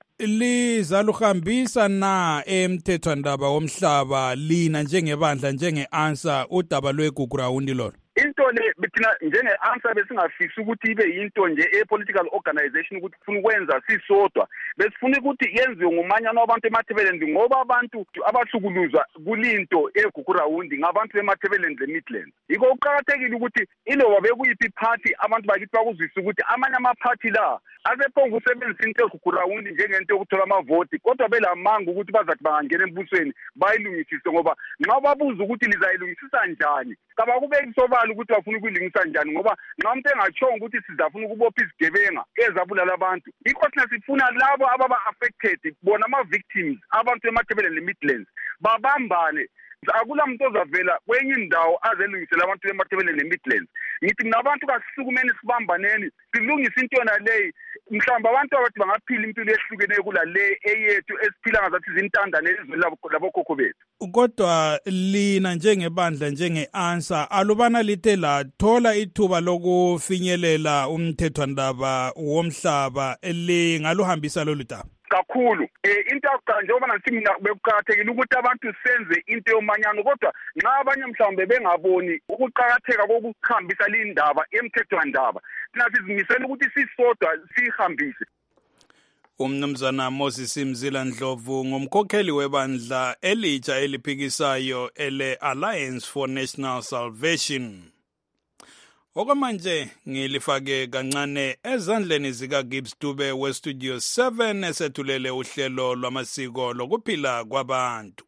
Lizaluhambisa na emthethwandaba womhlaba lina njengebandla njenge-ANSA udaba lweGugurawundi lolo? into le bethina njenge-answer besingafisi ukuthi ibe yinto nje e-political organization ukuthi kufuna ukwenza sisodwa, besifuna ukuthi yenziwe ngumanyano wabantu eMatabeleland, ngoba abantu abahlukuluzwa kulinto eGugurawundi ngabantu beMatabeleland le-Midlands. Yiko kuqakathekile ukuthi iloba bekuyiphi iphathi abantu bakithi bakuzwise ukuthi amanye amaphathi la asephonga ukusebenzisa into eGugurawundi njengento yokuthola amavoti, kodwa belamanga ukuthi bazathi bangangena embusweni bayilungisise, ngoba nxa babuza ukuthi lizayilungisisa njani kabakubeki sobala ukuthi bafuna ukuyilungisa njani, ngoba nxa umuntu engachonga ukuthi sizafuna ukubopha izigebenga ezabulala abantu. Yikho thina sifuna labo ababa-affected bona ama-victims abantu eMatabeleland le-Midlands babambane. Akula muntu ozavela kwenye indawo azelungisela abantu beMatabeleland le-Midlands. Ngithi nabantu kasisukumeni sibambaneni silungise into yona leyi, mhlawumbe abantu abathi bangaphila impilo ehlukeneyo kula le eyethu esiphila ngazathi izintandane ezweni labokhokho bethu. Kodwa lina njengebandla njenge-answer alubana lithe lathola ithuba lokufinyelela umthethwandaba womhlaba lingaluhambisa lolu daba kakhulu. Into yakuqala njengoba nathi mina bekuqakathekile ukuthi abantu senze into yomanyano, kodwa nxa abanye mhlawumbe bengaboni ukuqakatheka kokuhambisa lindaba emthethwandaba, thina sizimisela ukuthi sisodwa sihambise. Umnumzana Moses Mzila Ndlovu ngumkhokheli webandla elitsha eliphikisayo ele-Alliance for National Salvation. Okwamanje ngilifake kancane ezandleni zikaGibbs Dube weStudio 7 esethulele uhlelo lwamasiko lokuphila kwabantu.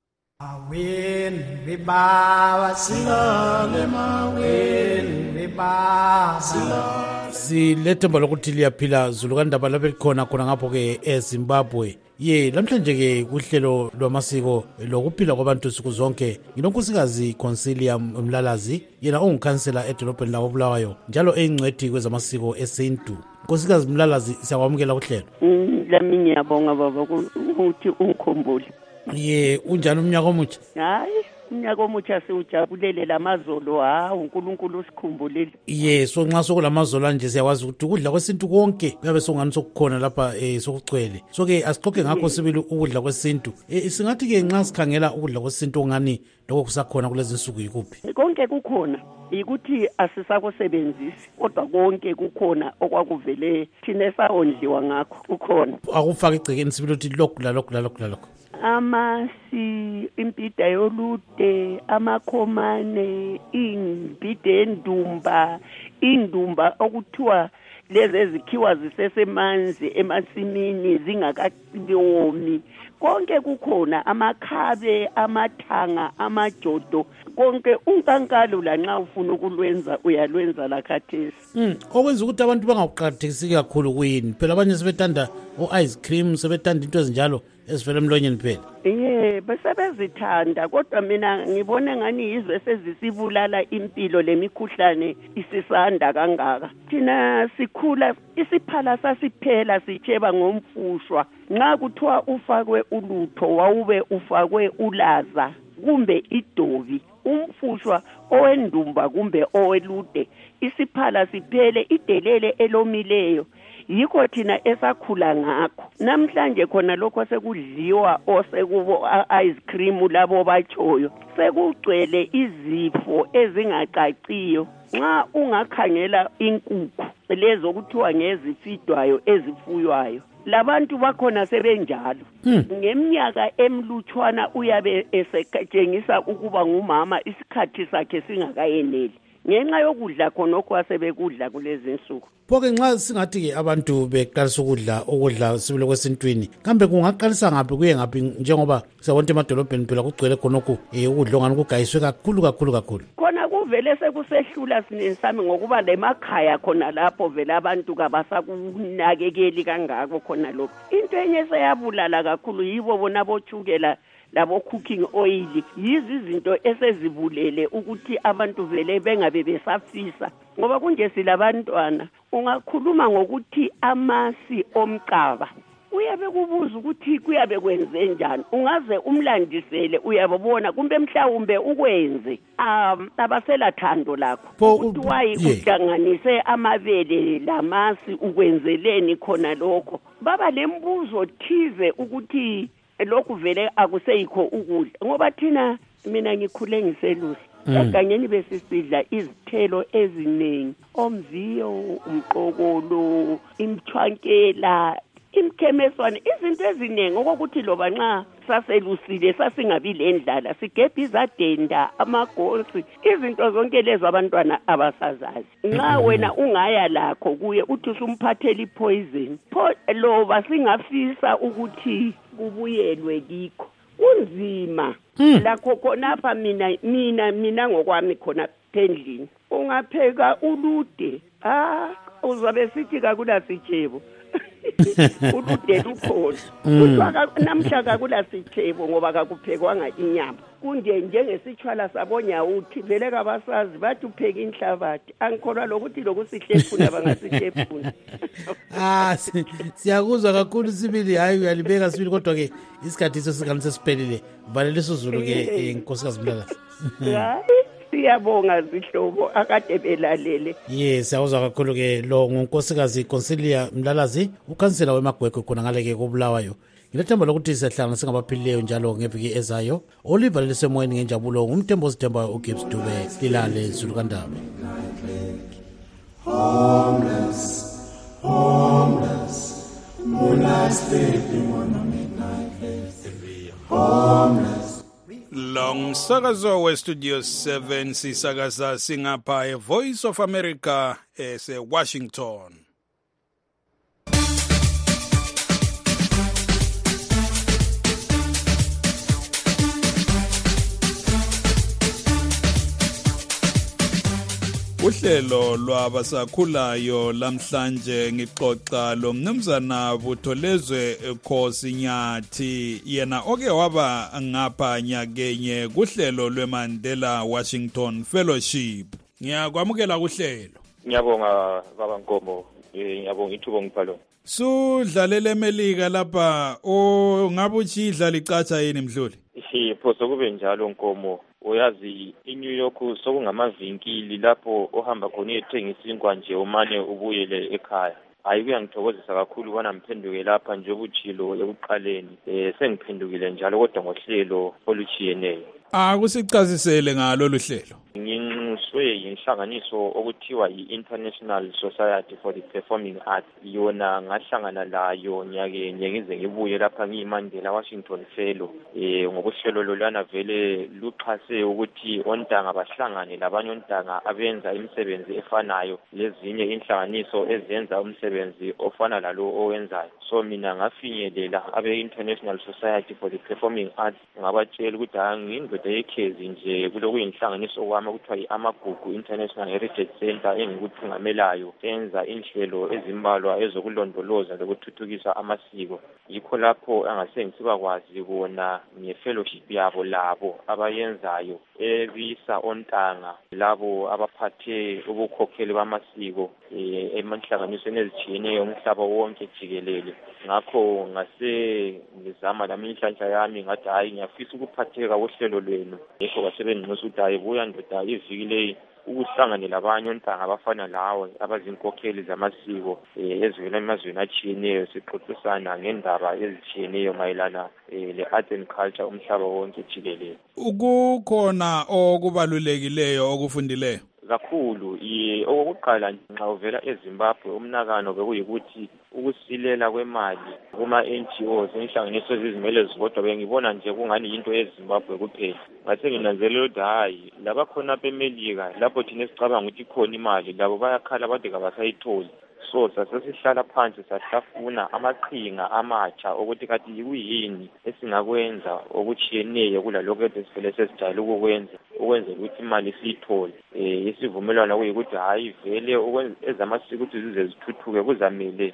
Maweni ribawa silale, maweni ribawa silale. Silethemba lokuthi liyaphila Zulu kandaba lapho likhona khona ngapho ke eZimbabwe. Namhlanje ke kuhlelo lwamasiko lokuphila kwabantu siku zonke nginonkosikazi Concilium Mlalazi, yena ongukhansela edolobheni lakoBulawayo njalo eyingcwethi kwezamasiko eSintu. Nkosikazi Mlalazi, siyakwamukela kuhlelo. Lami ngiyabonga baba ukuthi ungikhumbule. Unjani umnyaka omutsha? Hayi, umnyaka omutsha siwujabulele lamazolo, uNkulunkulu usikhumbulile. So nxa sokulamazolo nje siyakwazi ukuthi ukudla kwesintu konke kuyabe sokungani sokukhona lapha sokucwele. So ke asixoxe ngakho sibili ukudla kwesintu. Singathi ke nxa sikhangela ukudla kwesintu ongani lokho kusakhona kulezi insuku yikuphi? Konke kukhona. Ikuthi asisakusebenzisi kodwa konke kukhona okwakuvele thina esawondliwa ngakho kukhona. Akufaka igcekeni sibili ukuthi lokhu amasi, impida yolude, amakhomane, impida endumba, indumba okuthiwa lezi ezikhiwa zisesemanzi emasimini zingakawomi. Konke kukhona, amakhabe, amathanga, amajodo, konke unkankalo la nxa ufuna ukulwenza uyalwenza la khathesi. Okwenza ukuthi abantu bangaqakathekisi kakhulu kuyini? Phela abanye sebethanda o-ice cream, sebethanda into ezinjalo ezivela emlonyeni phela. Besebezithanda kodwa mina ngibone ngani yizwe sezisibulala impilo lemikhuhlane isisanda kangaka. Thina sikhula isiphala sasiphela sitsheba ngomfushwa. Nxa kuthiwa ufakwe ulutho wawube ufakwe ulaza kumbe idobi, umfushwa owendumba kumbe owelude, isiphala siphele idelele elomileyo. Yikho thina esakhula ngakho. Namhlanje khona lokho sekudliwa osekubo ice cream labo bachoyo. Sekugcwele izifo ezingacaciyo. Nxa ungakhangela inkukhu lezo kuthiwa ngezifidwayo ezifuywayo, labantu bakhona sebenjalo. Ngeminyaka emlutshwana uyabe esetshengisa ukuba ngumama isikhathi sakhe singakayeneli ngenxa yokudla khonokho asebekudla kulezi insuku. Phoke nxa singathi ke abantu beqalisa ukudla sibile kwesintwini, kambe kungaqalisa ngaphi kuye ngaphi njengoba siyabona emadolobheni phela kugcwele khonokho ukudla ongani kugayiswe kakhulu. Khona kuvele sekusehlula sami ngokuba lemakhaya khona lapho vele abantu kabasakunakekeli kangako khona lokho. Into enye seyabulala kakhulu yibo bona bochukela labo cooking oil, yizi izinto esezibulele ukuthi abantu vele bengabe besafisa, ngoba kunje silabantwana. Ungakhuluma ngokuthi amasi omcaba uyabe kubuza ukuthi kuyabe kwenze njani, ungaze umlandisele uyabona kumbe mhlawumbe ukwenze abasela thando lakho ukuthi wayi uhlanganise amabele lamasi ukwenzeleni khona lokho. Baba lembuzo thize ukuthi lokhu vele akuseyikho ukudla, ngoba thina mina ngikhule ngiselusi egangeni besisidla izithelo eziningi, omviyo, umqokolo, imthwankela, imkhemeswane, izinto eziningi okokuthi loba nxa saselusile sasingabi lendlala sigebha izadenda, amagosi, izinto zonke lezo abantwana abasazazi. Nxa wena ungaya lakho kuye uthi usumphathela ipoison, loba singafisa ukuthi kubuyelwe kikho kunzima. Lakho khonapha mina ngokwami khona phendlini ungapheka ulude, uzabe sithi kakula sitshebo ulude lukhona, kuthiwa namhla kakula sitshebo ngoba kakuphekwanga inyama. Kunje njengesitshwala sabonyawuthi vele kabasazi bathi upheka inhlabathi, angikholwa lokuthi lokusihlephuna bangasihlephuna. Siyakuzwa kakhulu Sibili, hayi uyalibeka Sibili, kodwa-ke isikhathi sesingani sesiphelile. Valele Suzulu-ke Nkosikazi Mlalasi. Siyabonga zihlobo akade belalele. Yes, siyakuzwa kakhulu-ke lo ngunkosikazi Consilia Mlalasi, ukhansela weMagwegwe khona ngale-ke koBulawayo. Ngilethemba lokuthi siyahlangana singabaphilileyo njalo ngeviki ezayo. Olivalele semoyeni ngenjabulo ngumthembo ozithembayo uGibbs Dube. Lilale Zulu kaNdaba. Homeless, moonlight sleeping on a midnight place. Homeless. Long sakazo we Studio 7 sisakaza singapha Voice of America Washington. Uhlelo lwabasakhulayo lamhlanje ngixoxa lo mnumzana Butholezwe Khosi Nyathi, yena oke waba ngapha nyakenye kuhlelo lweMandela Washington Fellowship. Ngiyakwamukela kuhlelo. Ngiyabonga baba Nkomo, ngiyabonga ithubo ngiphalona. Sudlalele eMelika lapha, ngabe uchidlala icatsha yini Mdluli? Phoso kube njalo Nkomo. Uyazi iNew York sokungamavinkili lapho ohamba khona uyethengisa ingwa nje umane ubuyele ekhaya. Hayi kuyangithokozisa kakhulu bona ngiphenduke lapha nje obutshilo ekuqaleni. Sengiphendukile njalo kodwa ngohlelo oluchiyeneyo. Kusicazisele ngalo luhlelo. Nginxuswe yinhlanganiso okuthiwa yi-International Society for the Performing Arts. Yona ngahlangana layo nyakenye ngize ngibuye lapha ngiyiMandela Washington Fellow. Ngokuhlelo lolana vele luxhase ukuthi ontanga bahlangane labanye ontanga abenza imisebenzi efanayo lezinye inhlanganiso ezenza umsebenzi ofana lalo owenzayo. So mina ngafinyelela abe-International Society for the Performing Arts ngabatshela ukuthi ngiyindoda yekhezi nje kulokuyinhlanganiso kwami okuthiwa yi-Amagugu International Heritage Center engikuthungamelayo senza inhlelo ezimbalwa ezokulondoloza lokuthuthukisa amasiko. Yikho lapho angasengisiba kwazi bona nge-fellowship yabo labo abayenzayo ebisa ontanga labo abaphathe ubukhokheli bamasiko emanhlanganisweni ezitshiyeneyo umhlaba wonke jikelele. Ngakho ngase ngizama lami inhlanhla yami ngathi hayi ngiyafisa ukuphatheka kohlelo lwenu. Yikho basebengixoxa ukuthi hayi buya ndoda iviki leyi ukuhlanganela abanye ontanga abafana lawe abazinkokheli zamasiko ezivela emazweni atshiyeneyo sixoxisana ngendaba ezitshiyeneyo mayelana le-art and culture umhlaba wonke jikelele. Ukukhona okubalulekileyo okufundileyo kakhulu okokuqala nxa uvela eZimbabwe umnakano bekuyikuthi ukusilela kwemali kuma-NGOs inhlanganiso ezizimele zodwa bengibona nje kungani yinto yeZimbabwe kuphela. Ngase nginanzelela ukuthi hayi labakhona apha eMelika lapho thina esicabanga ukuthi ikhona imali labo bayakhala bade kabasayitholi. So sasihlala phansi sahlafuna amaqhinga amatsha ukuthi kathi yikuyini esingakwenza okuchiyeneyo kulalokho esivele sesijayele ukukwenza ukwenzela ukuthi imali siyithole. Isivumelwano kuyikuthi hayi vele ezamasiko ukuthi zize zithuthuke kuzamele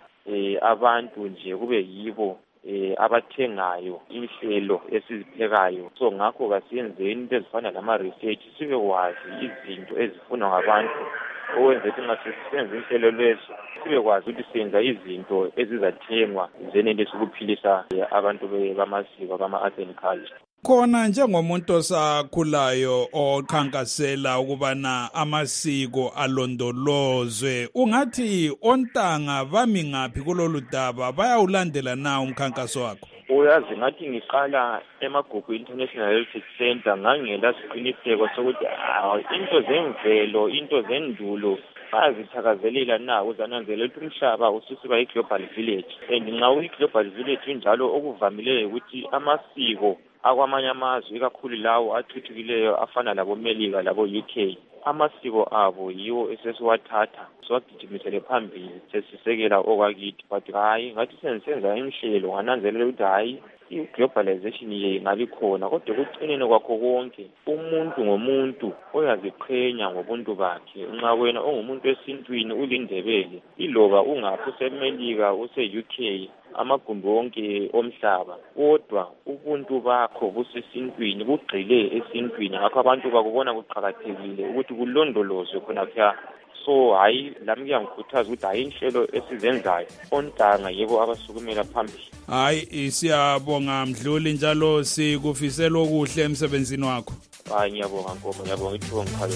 abantu nje kube yibo abathengayo inhlelo esiziphekayo. So ngakho kasiyenzeni into ezifana nama-research sibe kwazi izinto ezifunwa ngabantu owenza ukuthi ngasisenze inhlelo leso sibe kwazi ukuthi senza izinto ezizathengwa zenelisa ukuphilisa abantu bamasiko bama-art and culture. Khona njengomuntu osakhulayo okhankasela ukubana amasiko alondolozwe, ungathi ontanga bami ngaphi kulolu daba bayawulandela na umkhankaso wakho? uyazi ngathi ngiqala eMagugu International Heritage Center ngangela siqiniseko sokuthi into zemvelo, into zendulo bayazithakazelela na uzananzelela ukuthi umhlaba ususuka i-global village. And nxa uyi-global village njalo okuvamileyo ukuthi amasiko akwamanye amazwe ikakhulu lawo athuthukileyo afana labo-Melika labo-UK, amasiko abo yiwo esesiwathatha siwagijimisele phambili sesisekela okwakithi. But hayi ngathi senza imhlelo ngananzelela ukuthi hayi i-globalization ye ngabi khona, kodwa kucineni kwakho konke umuntu ngomuntu uyaziqhenya ngobuntu bakhe. Nxa wena ungumuntu esintwini ulindebele, iloba ungaphi usemelika use-UK amagumbi wonke omhlaba, kodwa ubuntu bakho busesintwini, bugxile esintwini, ngakho abantu bakubona kuqakathekile ukuthi kulondolozwe khona kuya. So hayi lami kuyangikhuthaza ukuthi hayi inhlelo esizenzayo ontanga yebo abasukumela phambili. Hayi siyabonga Mdluli, njalo sikufisela okuhle emsebenzini wakho. Hayi ngiyabonga Nkomo, ngiyabonga ithuba ngikhalo.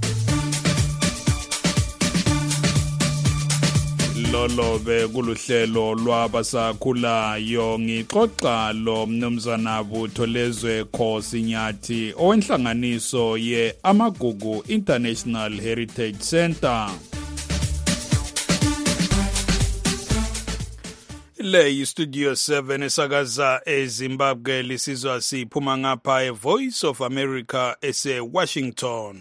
Lolo bekuluhlelo lwabasakhulayo, ngixoxa lo mnumzana Butholezwe Khosi Nyathi owenhlanganiso ye Amagugu International Heritage Center. Le Studio 7 esakaza eZimbabwe, lisizwa siphuma ngapha eVoice of America ese-Washington.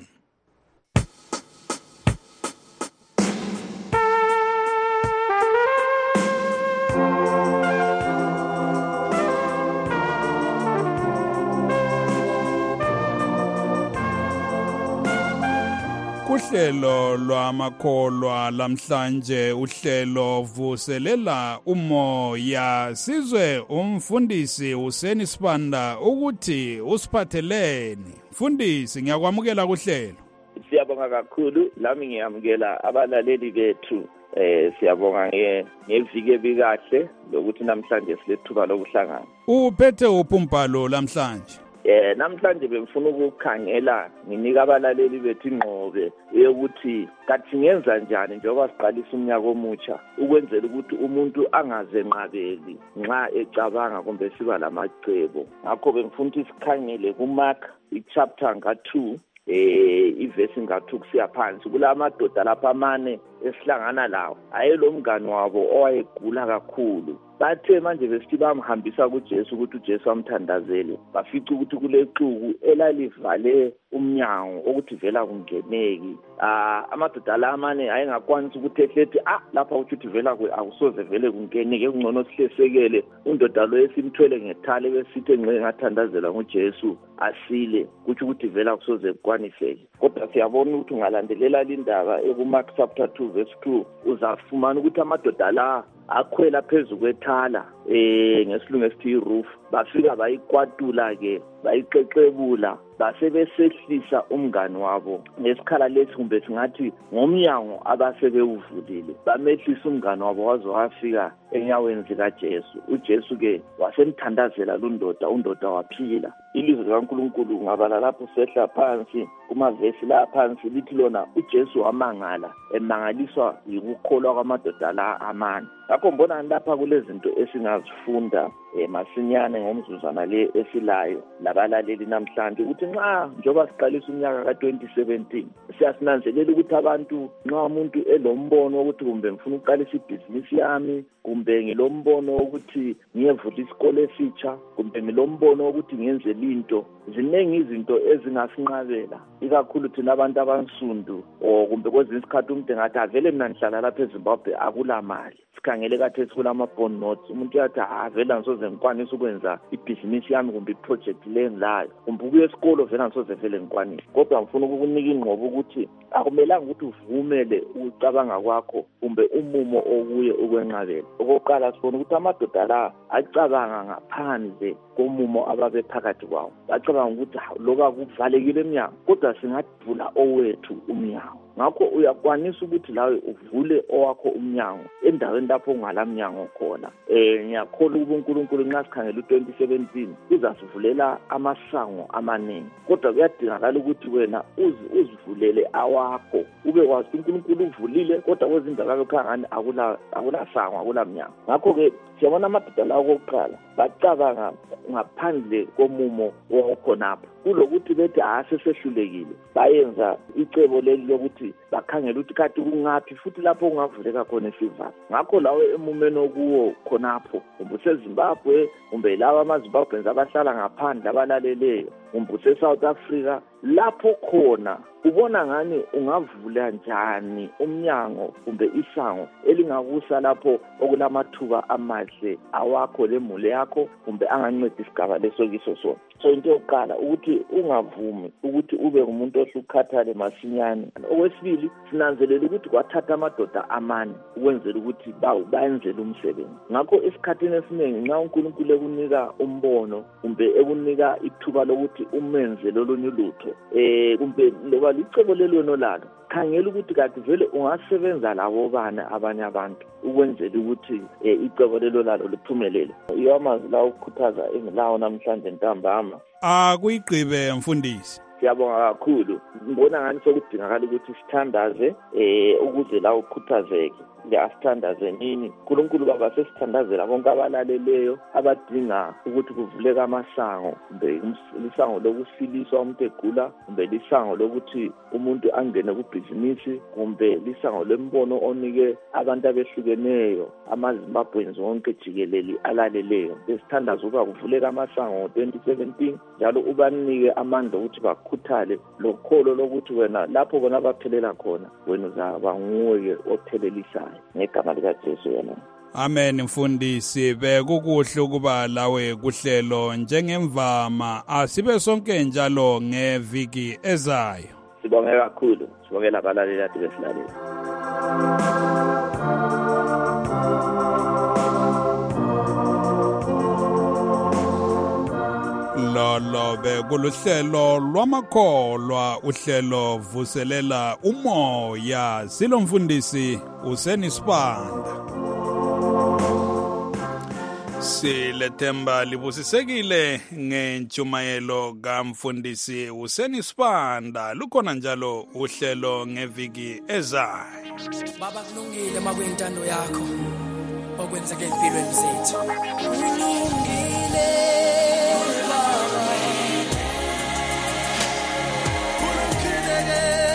Uhlelo lwamakholwa lamhlanje, uhlelo vuselela umoya. Sizwe umfundisi Hussein Sibanda ukuthi usiphatheleni. Mfundisi, ngiyakwamukela kuhlelo. Siyabonga kakhulu, lami ngiyamukela abalaleli bethu. Siyabonga ngeviki ebikahle lokuthi namhlanje silethuba lokuhlangana. Uphethe uphi umbhalo lamhlanje? Namhlanje bengifuna ukukhangela nginika abalaleli bethu ingqobe yokuthi kathi ngenza njani njengoba siqalisa umnyaka omutsha ukwenzela ukuthi umuntu angazenqabeli nxa ecabanga kumbe siba lamacebo. Ngakho bengifuna ukuthi sikhangele kuMark ichapter nga-2 ivesi nga-2 kusiya phansi. Kula madoda lapha amane esihlangana lawo ayelo mngani wabo owayegula kakhulu. Bathe manje besithi bamhambisa kuJesu ukuthi uJesu amthandazele, bafica ukuthi kule xuku elalivale umnyango ukuthi vela kungeneki. Amadoda la amane ayengakwanisa ukuthi ehlethi lapha ukuthi vela akusoze vele kungeneke, kungcono sihlesekele undoda lo esimthwele ngethale besithe nxe ngathandazela nguJesu asile, kuthi ukuthi vela kusoze kukwaniseke. Kodwa siyabona ukuthi ungalandelela lindaba ekuMark chapter 2 verse 2 uzafumana ukuthi amadoda la akhwela phezu kwethala ngesilungu esithi i-roof, bafika bayikwatula ke bayixexebula, basebesehlisa umngani wabo ngesikhala lesi kumbe singathi ngomnyango abasebewuvulile. Bamehlisa umngani wabo waze wafika enyaweni zikaJesu. uJesu ke wasemthandazela lundoda, undoda waphila. Ilizwi likaNkulunkulu ngabala lapho sehla phansi kumavesi la phansi lithi lona uJesu wamangala, emangaliswa yikukholwa kwamadoda la amane. Ngakho mbona lapha kulezinto esingazifunda masinyane ngomzuzwana le esilayo labalaleli namhlanje ukuthi nxa njoba siqalisa umnyaka ka-2017 siyasinanzelela ukuthi abantu nxa umuntu elombono ukuthi kumbe ngifuna ukuqalisa ibhizinisi yami, kumbe ngilombono ukuthi ngiyevula isikole esitsha, kumbe ngilombono ukuthi ngenze into, ziningi izinto ezingasinqabela ikakhulu thina abantu abansundu kumbe kwezinye isikhathi umuntu engathi avele mina ngihlala lapha eZimbabwe akula mali. Sikhangele kathi kulama-bond notes, umuntu uyathi vele ngisoze ngikwanisa ukwenza ibhizinisi yami kumbe iproject le engilayo, kumbe ukuya esikolo vele ngisoze vele ngikwanise. Kodwa ngifuna ukukunika ingqobo ukuthi akumelanga ukuthi uvumele ukucabanga kwakho kumbe umumo okuye ukwenqabela. Okokuqala sifuna ukuthi amadoda la acabanga ngaphandle komumo ababe phakathi kwawo. Bacabanga ukuthi loba kuvalekile emnyango kodwa singadvula owethu umnyango. ngakho uyakwanisa ukuthi lawe uvule owakho umnyango endaweni lapho ungalamnyango khona. Ngiyakholwa ukuba uNkulunkulu nxa sikhangela u2017 uzasivulela amasango amaningi, kodwa kuyadingakala ukuthi wena uzivulele awakho, ube wazi uNkulunkulu uvulile kodwa kwezindawo lokhangani akula sango akula mnyango. Ngakho ke siyabona amadoda lawo kokuqala bacabanga ngaphandle komumo wokhonapha kulokuthi bethi sesehlulekile, bayenza icebo leli lokuthi bakhangela ukuthi kade kungaphi futhi lapho kungavuleka khona isivalo. Ngakho lawe emumeni okuwo khonapho, kumbe useZimbabwe kumbe laba amaZimbabweans abahlala ngaphandle abalaleleyo, kumbe useSouth Africa, lapho khona ubona ngani ungavula njani umnyango kumbe isango elingakusa lapho okulamathuba amahle awakho lemule yakho kumbe anganceda isigaba leso kiso sona. So into yokuqala ukuthi ungavumi ukuthi ube umuntu ohlukhathale masinyane. Okwesibili, sinanzelela ukuthi kwathatha amadoda amane ukwenzela ukuthi bayenzele umsebenzi. Ngakho esikhathini esiningi nxa uNkulunkulu ekunika umbono kumbe ekunika ithuba lokuthi umenze lolunye lutho kumbe loba licebo lelweno lalo, khangela ukuthi kade vele ungasebenza labo bana abanye abantu ukwenzela ukuthi icebo lelo lalo liphumelele. Iyo amazwi lawo ukukhuthaza engilawo namhlanje ntambama. Kuyigqibe mfundisi. Siyabonga kakhulu. Ngibona ngani sokudingakala ukuthi sithandaze ukuze lawo ukhuthazeke. Asithandaze nini? uNkulunkulu baba sesithandazela bonke abalaleleyo abadinga ukuthi kuvuleka amasango, kumbe lisango lokusiliswa umuntu egula, kumbe lisango lokuthi umuntu angene kubhizinisi, kumbe lisango lembono onike abantu abehlukeneyo amaZimbabweans wonke jikelele alaleleyo. Sesithandaza ukuba kuvuleka amasango ngo2017 njalo ubanike amandla ukuthi bakhuthale lokholo lokuthi wena lapho bona baphelela khona wena uzaba nguye othelelisayo ngegama likaJesu yena. Amen mfundisi. Bekukuhle ukuba lawe kuhlelo njengemvama, asibe sonke njalo ngeviki ezayo. Sibonge kakhulu, sibongela abalaleli ade besilalela. Lolo bekuluhlelo lwamakholwa, uhlelo vuselela umoya. Silo mfundisi uSenisibanda. Silethemba libusisekile ngentshumayelo kamfundisi uSenisibanda. Lukhona njalo uhlelo ngeviki ezayo. Baba kulungile makuyintando yakho okwenzeke empilweni zethu. Kulungile baba. Kulungile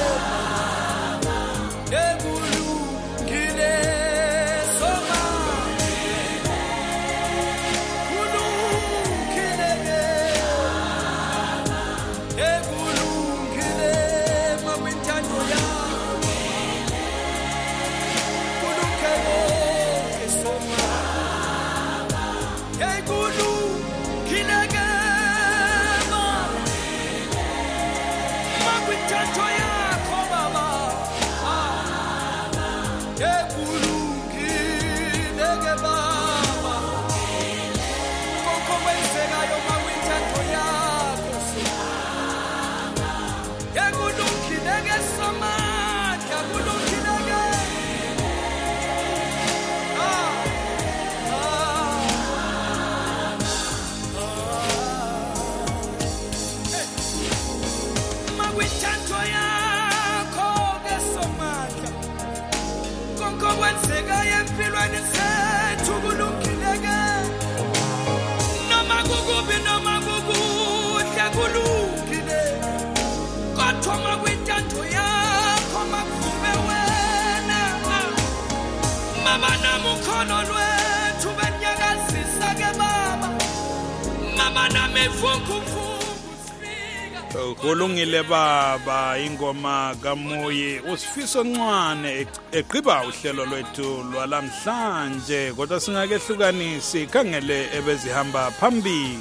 Kulungile baba, ingoma kaMoyi uSifiso Ncwane egqiba uhlelo lwethu lwalamhlanje, kodwa singakehlukanisi khangele ebezihamba phambili.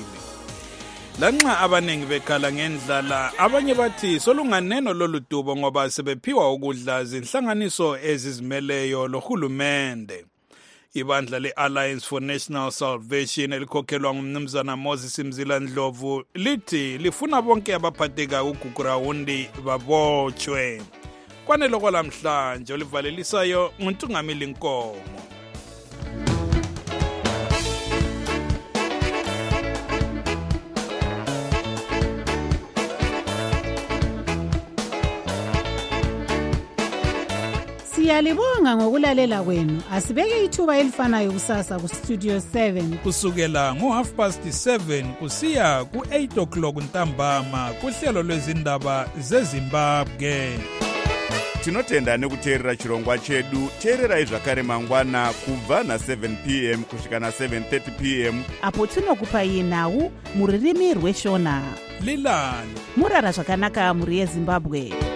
Lanxa abanengi bekhala ngendlala, abanye bathi solunganeno loludubo ngoba sebephiwa ukudla zinhlanganiso ezizimeleyo lohulumende. Ibandla le-Alliance for National Salvation elikhokhelwa ngumnumzana Moses Mzila Ndlovu lithi lifuna bonke abaphatheka uGugurawundi babotshwe. kwanele kwalamhlanje olivalelisayo nguNtungameli Nkomo. Siyalibonga ngokulalela kwenu. Asibeke ithuba elifanayo kusasa ku Studio 7 kusukela ngo7:30 kusiya ku8:00 ntambama kuhlelo lwezindaba zeZimbabwe. Tinotenda nekuteerera chirongwa chedu. Teererai zvakare mangwana kubva na7 p.m. kusvika na7:30 p.m. apo tinokupai nhau muririmi rweshona. Lilani murara zvakanaka muri yeZimbabwe.